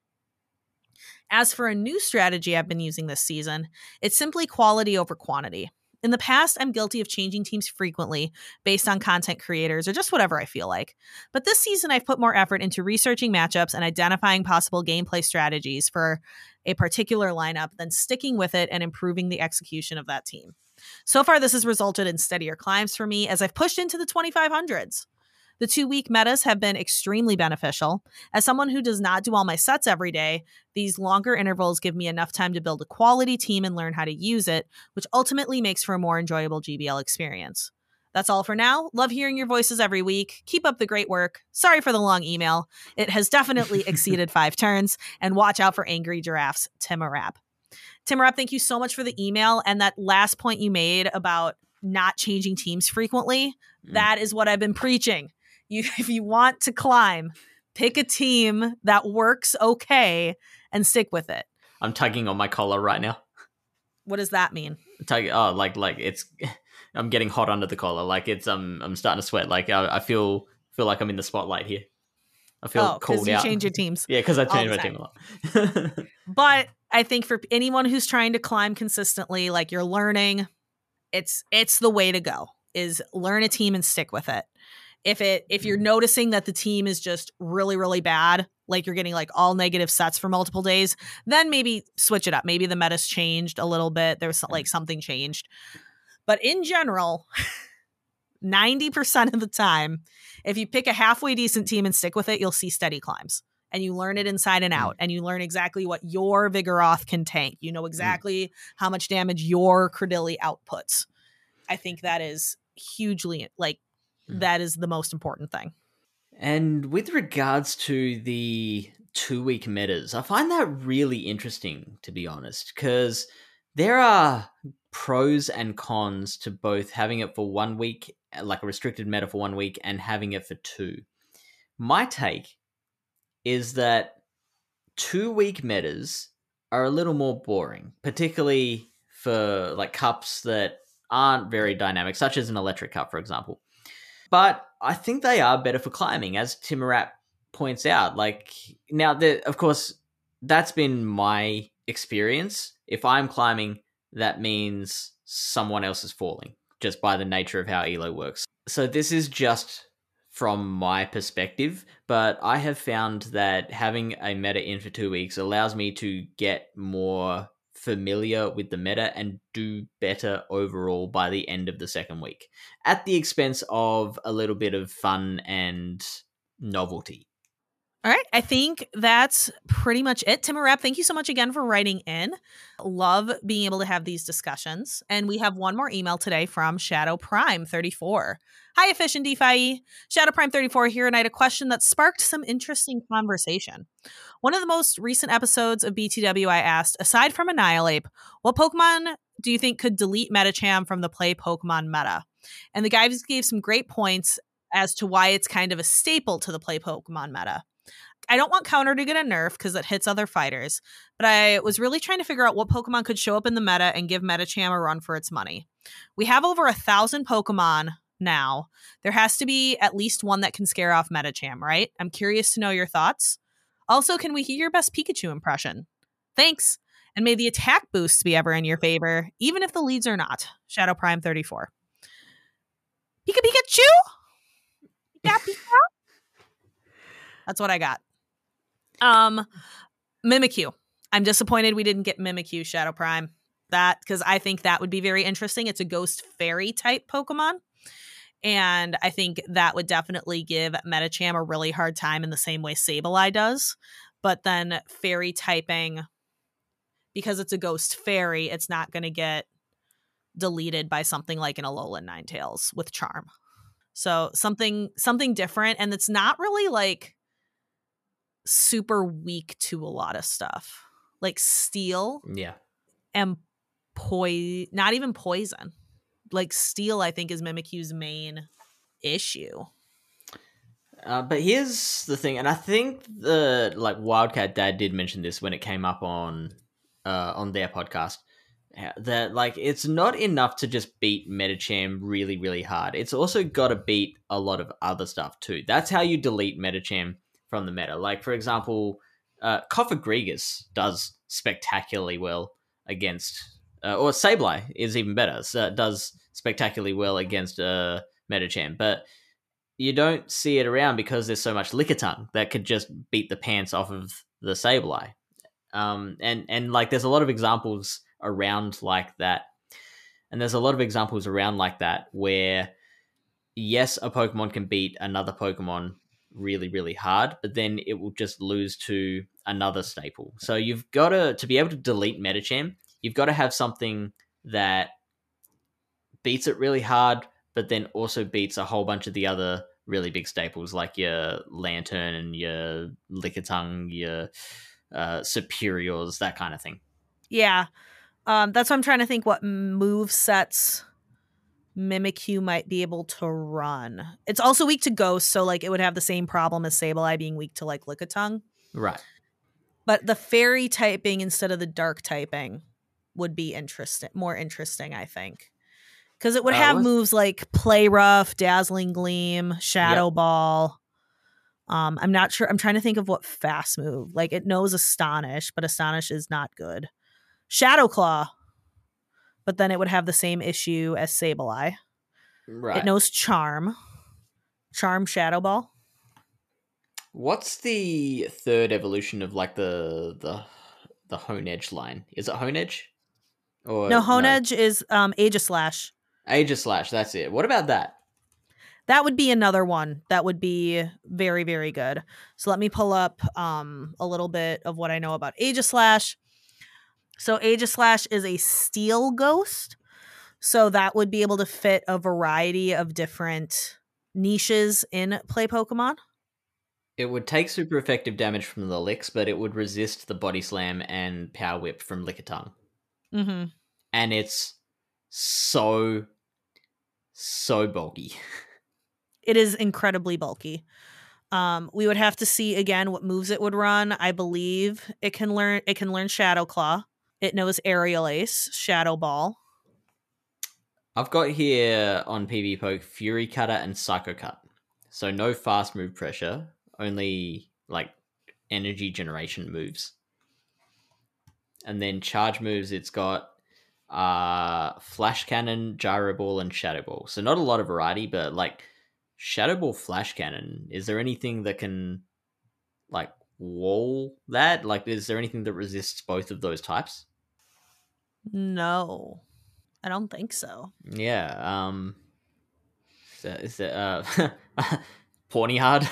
As for a new strategy I've been using this season, it's simply quality over quantity. In the past, I'm guilty of changing teams frequently based on content creators or just whatever I feel like. But this season, I've put more effort into researching matchups and identifying possible gameplay strategies for a particular lineup than sticking with it and improving the execution of that team. So far, this has resulted in steadier climbs for me as I've pushed into the twenty-five hundreds. The two-week metas have been extremely beneficial. As someone who does not do all my sets every day, these longer intervals give me enough time to build a quality team and learn how to use it, which ultimately makes for a more enjoyable G B L experience. That's all for now. Love hearing your voices every week. Keep up the great work. Sorry for the long email. It has definitely exceeded five turns. And watch out for angry giraffes, Timarap. Timarap, thank you so much for the email. And that last point you made about not changing teams frequently, mm. that is what I've been preaching. You, if you want to climb, pick a team that works okay and stick with it. I'm tugging on my collar right now. What does that mean? Tug, oh, like like it's, I'm getting hot under the collar. Like it's um, I'm starting to sweat. Like I, I feel feel like I'm in the spotlight here. I feel oh, cooled you out. Change your teams. Yeah, because I changed my team a lot. But I think for anyone who's trying to climb consistently, like you're learning, it's it's the way to go. Is learn a team and stick with it. If it if you're noticing that the team is just really, really bad, like you're getting like all negative sets for multiple days, then maybe switch it up. Maybe the meta's changed a little bit. There's like something changed. But in general, ninety percent of the time, if you pick a halfway decent team and stick with it, you'll see steady climbs. And you learn it inside and out. And you learn exactly what your Vigoroth can tank. You know exactly how much damage your Cradilly outputs. I think that is hugely, like, that is the most important thing. And with regards to the two-week metas, I find that really interesting, to be honest, because there are pros and cons to both having it for one week, like a restricted meta for one week, and having it for two. My take is that two-week metas are a little more boring, particularly for like cups that aren't very dynamic, such as an electric cup, for example. But I think they are better for climbing, as Timarap points out. Like now, of course, that's been my experience. If I'm climbing, that means someone else is falling, just by the nature of how E L O works. So this is just from my perspective, but I have found that having a meta in for two weeks allows me to get more familiar with the meta and do better overall by the end of the second week, at the expense of a little bit of fun and novelty. All right. I think that's pretty much it. Timarap, thank you so much again for writing in. Love being able to have these discussions. And we have one more email today from Shadow Prime thirty-four. Hi, Fish and DeFi. Shadow Prime thirty-four here, and I had a question that sparked some interesting conversation. One of the most recent episodes of B T W, I asked, aside from Annihilape, what Pokemon do you think could delete Medicham from the play Pokemon meta? And the guys gave some great points as to why it's kind of a staple to the play Pokemon meta. I don't want Counter to get a nerf because it hits other fighters, but I was really trying to figure out what Pokemon could show up in the meta and give Medicham a run for its money. We have over a thousand Pokemon now. There has to be at least one that can scare off Medicham, right? I'm curious to know your thoughts. Also, can we hear your best Pikachu impression? Thanks. And may the attack boosts be ever in your favor, even if the leads are not. Shadow Prime thirty-four. Pika Pikachu? Pika Pika? That's what I got. Um, Mimikyu. I'm disappointed we didn't get Mimikyu, Shadow Prime. That, because I think that would be very interesting. It's a ghost fairy type Pokemon. And I think that would definitely give Medicham a really hard time in the same way Sableye does. But then fairy typing, because it's a ghost fairy, it's not going to get deleted by something like an Alolan Ninetales with Charm. So something something different. And it's not really like super weak to a lot of stuff. Like Steel. Yeah. And poison. Not even poison. Like Steel, I think, is Mimikyu's main issue. Uh, but here's the thing, and I think the like Wildcat Dad did mention this when it came up on uh, on their podcast. that like it's not enough to just beat Medicham really, really hard. It's also got to beat a lot of other stuff too. That's how you delete Medicham from the meta. Like, for example, uh, Cofagrigus does spectacularly well against, uh, or Sableye is even better. So it does spectacularly well against uh, Medicham, but you don't see it around because there's so much Lickitung that could just beat the pants off of the Sableye. Um, and, and like, there's a lot of examples around like that. And there's a lot of examples around like that where, yes, a Pokemon can beat another Pokemon really, really hard, but then it will just lose to another staple. So you've got to, to be able to delete Medicham, you've got to have something that beats it really hard, but then also beats a whole bunch of the other really big staples like your Lantern and your Lickitung, your uh, Superiors, that kind of thing. Yeah. Um, that's what I'm trying to think what move sets Mimikyu might be able to run. It's also weak to Ghost, so like it would have the same problem as Sableye being weak to like Lickitung. Right. But the fairy typing instead of the dark typing would be interesting, more interesting, I think. Because it would uh, have what? moves like Play Rough, Dazzling Gleam, Shadow yep. Ball. Um, I'm not sure. I'm trying to think of what fast move. Like it knows Astonish, but Astonish is not good. Shadow Claw. But then it would have the same issue as Sableye. Right. It knows Charm. Charm, Shadow Ball. What's the third evolution of like the the the Honedge line? Is it Honedge? Or no, Honedge no? is um Aegislash. Aegislash, that's it. What about that? That would be another one that would be very, very good. So let me pull up um a little bit of what I know about Aegislash. So Aegislash is a steel ghost. So that would be able to fit a variety of different niches in play Pokemon. It would take super effective damage from the licks, but it would resist the Body Slam and Power Whip from Lickitung. Mm-hmm. And it's so, so bulky. It is incredibly bulky. Um, we would have to see again what moves it would run. I believe it can learn it can learn Shadow Claw. It knows Aerial Ace, Shadow Ball. I've got here on PvPoke Fury Cutter and Psycho Cut. So no fast move pressure, only like energy generation moves. And then charge moves, it's got uh, Flash Cannon, Gyro Ball, and Shadow Ball. So not a lot of variety, but like Shadow Ball, Flash Cannon, is there anything that can like wall that? Like, is there anything that resists both of those types? No, I don't think so. Yeah. Um. Is that, is that uh, Pawniard?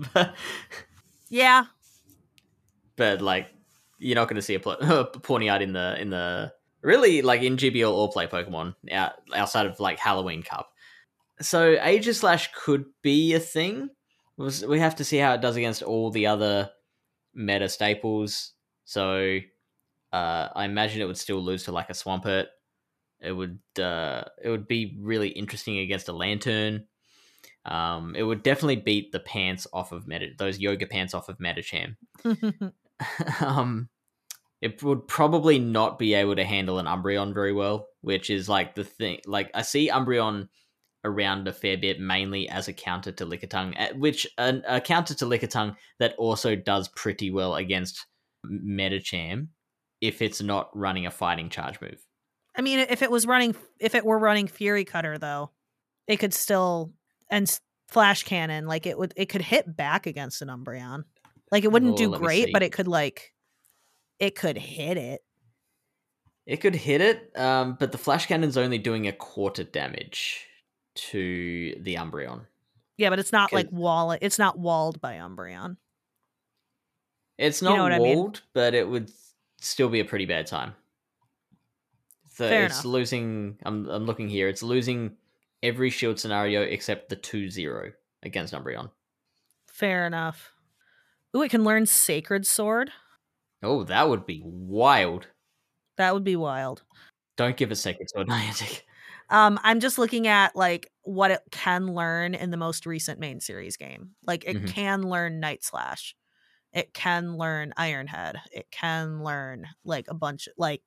Yeah. But like, you're not going to see a Pawniard in the in the really like in G B L or play Pokemon out, outside of like Halloween Cup. So Aegislash could be a thing. We have to see how it does against all the other meta staples. So uh, I imagine it would still lose to like a Swampert. It would uh, it would be really interesting against a Lantern. Um, it would definitely beat the pants off of Meta, those yoga pants off of Medicham. um, it would probably not be able to handle an Umbreon very well, which is like the thing. Like I see Umbreon around a fair bit, mainly as a counter to Lickitung, which a, a counter to Lickitung that also does pretty well against Medicham if it's not running a fighting charge move. I mean, if it was running, if it were running Fury Cutter, though, it could still and Flash Cannon, like it would, it could hit back against an Umbreon. Like it wouldn't oh, do great, but it could like, it could hit it. It could hit it, um, but the Flash Cannon's only doing a quarter damage to the Umbreon. Yeah, but it's not like wall. It's not walled by Umbreon. It's not you know walled, I mean? But it would still be a pretty bad time. So Fair it's enough. losing. I'm I'm looking here. It's losing every shield scenario except the two zero against Umbreon. Fair enough. Ooh, it can learn Sacred Sword. Oh, that would be wild. That would be wild. Don't give it Sacred Sword, Niantic. Um, I'm just looking at like what it can learn in the most recent main series game. Like it mm-hmm. can learn Night Slash. It can learn Iron Head. It can learn like a bunch like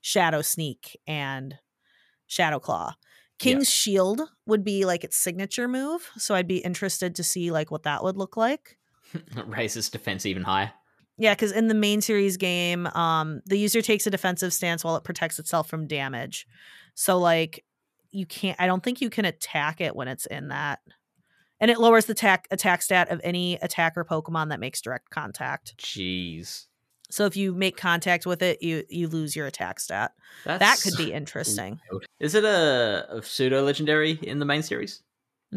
Shadow Sneak and Shadow Claw. King's yeah. Shield would be like its signature move, so I'd be interested to see like what that would look like. Raises defense even higher. Yeah, because in the main series game, um, the user takes a defensive stance while it protects itself from damage. So like you can't, I don't think you can attack it when it's in that. And it lowers the attack attack stat of any attacker Pokemon that makes direct contact. Jeez. So if you make contact with it, you you lose your attack stat. That's that could be interesting. Wild. Is it a, a pseudo legendary in the main series?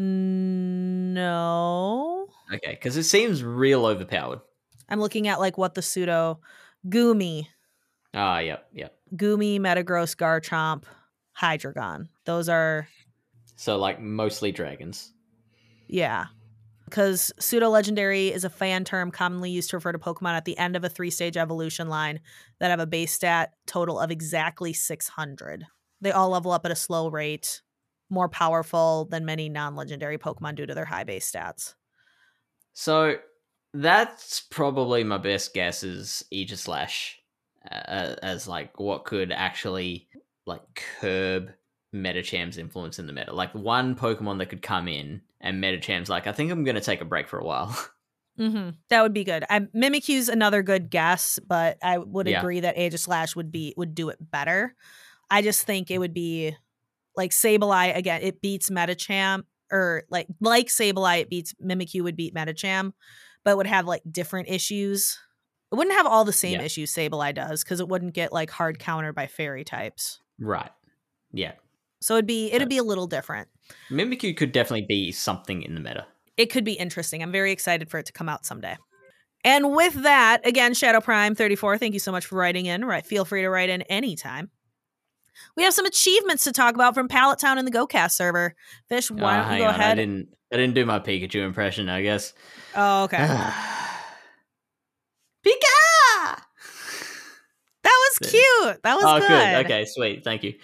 No. Okay, because it seems real overpowered. I'm looking at like what the pseudo Goomy. Ah, yep, yep. Goomy, Metagross, Garchomp, Hydreigon. Those are so like mostly dragons. Yeah. Because pseudo-legendary is a fan term commonly used to refer to Pokemon at the end of a three-stage evolution line that have a base stat total of exactly six hundred. They all level up at a slow rate, more powerful than many non-legendary Pokemon due to their high base stats. So that's probably my best guess is Aegislash uh, as like what could actually like curb Metacham's influence in the meta. Like one Pokemon that could come in and Metacham's like, I think I'm going to take a break for a while. Mm-hmm. That would be good. I, Mimikyu's another good guess, but I would yeah. agree that Aegislash would be would do it better. I just think it would be like Sableye again. It beats Metacham, or like like Sableye, it beats Mimikyu would beat Metacham, but would have like different issues. It wouldn't have all the same yeah. issues Sableye does because it wouldn't get like hard countered by fairy types. Right. Yeah. So it'd be it'd be a little different. Mimikyu could definitely be something in the meta. It could be interesting. I'm very excited for it to come out someday. And with that, again, Shadow Prime thirty-four, thank you so much for writing in. Right, feel free to write in anytime. We have some achievements to talk about from Pallet Town in the GoCast server. Fish, why oh, don't you go on. ahead? I didn't I didn't do my Pikachu impression, I guess. Oh, okay. Pika! That was cute. That was oh, good. good. Okay, sweet. Thank you.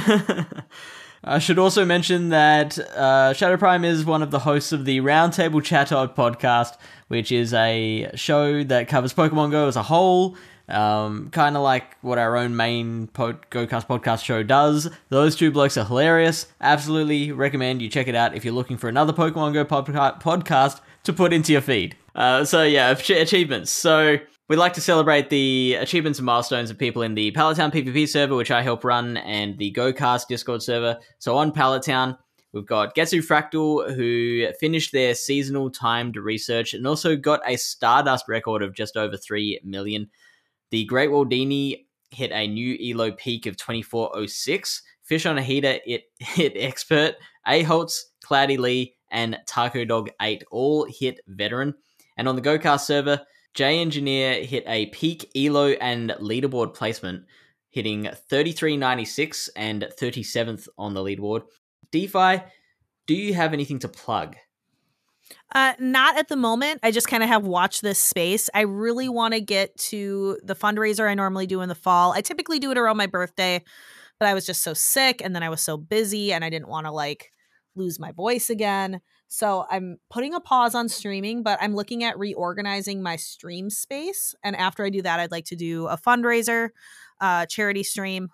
I should also mention that uh, Shadow Prime is one of the hosts of the Roundtable Chatter podcast, which is a show that covers Pokemon Go as a whole, um, kind of like what our own main po- GoCast podcast show does. Those two blokes are hilarious. Absolutely recommend you check it out if you're looking for another Pokemon Go pod- podcast to put into your feed. Uh, so yeah, achievements. So we'd like to celebrate the achievements and milestones of people in the Pallet Town PvP server, which I help run, and the GoCast Discord server. So on Pallet Town, we've got Getsu Fractal, who finished their seasonal timed research and also got a Stardust record of just over three million. The Great Waldini hit a new E L O peak of twenty-four oh six. Fish on a Heater, it hit Expert. A-Holtz, Cloudy Lee, and Taco Dog eight all hit Veteran. And on the GoCast server, J Engineer hit a peak E L O and leaderboard placement, hitting thirty-three ninety-six and thirty-seventh on the leaderboard. DeFi, do you have anything to plug? Uh, not at the moment. I just kind of have watched this space. I really want to get to the fundraiser I normally do in the fall. I typically do it around my birthday, but I was just so sick and then I was so busy and I didn't want to like lose my voice again. So I'm putting a pause on streaming, but I'm looking at reorganizing my stream space. And after I do that, I'd like to do a fundraiser, uh, charity stream.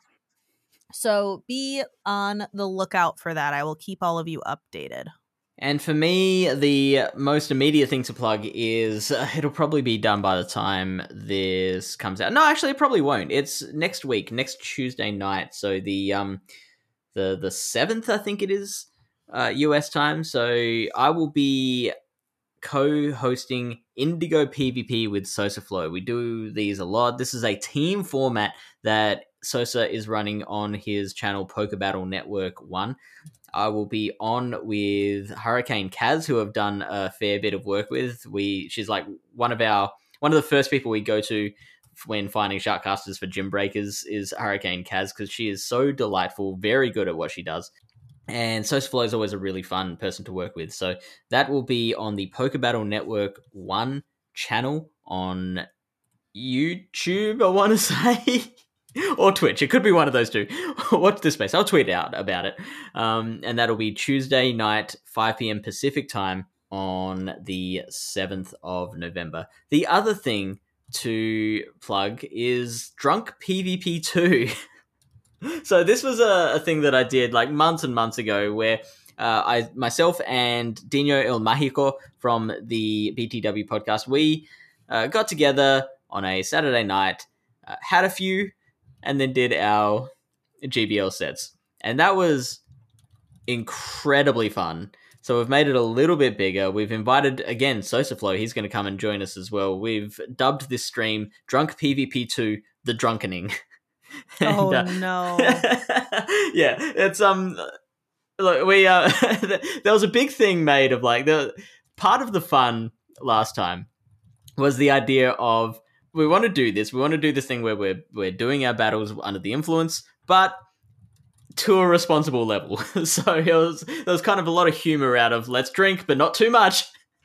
So be on the lookout for that. I will keep all of you updated. And for me, the most immediate thing to plug is uh, it'll probably be done by the time this comes out. No, actually, it probably won't. It's next week, next Tuesday night. So the um, the the seventh, I think it is, uh, U S time. So I will be co-hosting Indigo PvP with Sosa Flow. We do these a lot. This is a team format that Sosa is running on his channel Poker Battle Network one. I will be on with Hurricane Kaz, who I've done a fair bit of work with. We she's like one of our one of the first people we go to when finding Sharkcasters for Gym Breakers is Hurricane Kaz, because she is so delightful, very good at what she does. And Sosa Flow is always a really fun person to work with. So that will be on the Poker Battle Network one channel on YouTube, I want to say. Or Twitch. It could be one of those two. Watch this space. I'll tweet out about it. Um, and that'll be Tuesday night, five p.m. Pacific time on the seventh of November. The other thing to plug is Drunk PvP two. So this was a, a thing that I did like months and months ago where uh, I myself and Dino El Mágico from the B T W podcast, we uh, got together on a Saturday night, uh, had a few, and then did our G B L sets. And that was incredibly fun. So we've made it a little bit bigger. We've invited, again, Sosaflow. He's going to come and join us as well. We've dubbed this stream Drunk PvP two, The Drunkening. And, oh, uh, no. Yeah, it's... um. Look, we uh, there was a big thing made of like the part of the fun last time was the idea of we want to do this. We want to do this thing where we're we're doing our battles under the influence, but to a responsible level. So it was there was kind of a lot of humor out of let's drink, but not too much.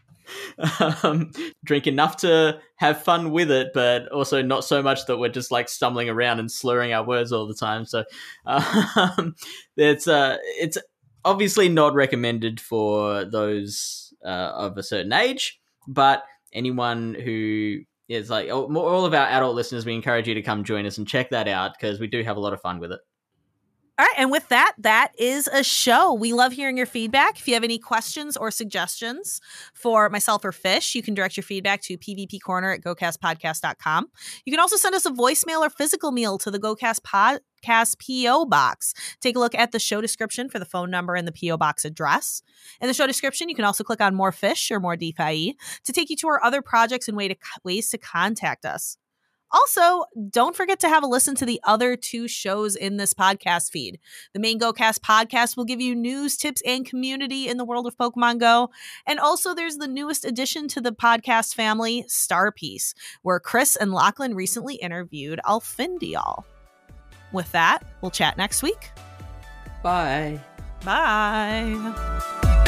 Um, drink enough to have fun with it, but also not so much that we're just like stumbling around and slurring our words all the time. So um, it's uh, it's. obviously not recommended for those uh, of a certain age, but anyone who is like all of our adult listeners, we encourage you to come join us and check that out because we do have a lot of fun with it. All right. And with that, that is a show. We love hearing your feedback. If you have any questions or suggestions for myself or Fish, you can direct your feedback to pvpcorner at go cast podcast dot com. You can also send us a voicemail or physical meal to the GoCast Podcast P O Box. Take a look at the show description for the phone number and the P O Box address. In the show description, you can also click on More Fish or More DeFi to take you to our other projects and way to, ways to contact us. Also, don't forget to have a listen to the other two shows in this podcast feed. The main GoCast podcast will give you news, tips, and community in the world of Pokemon Go. And also, there's the newest addition to the podcast family, Star Piece, where Chris and Lachlan recently interviewed Alfindial. With that, we'll chat next week. Bye. Bye.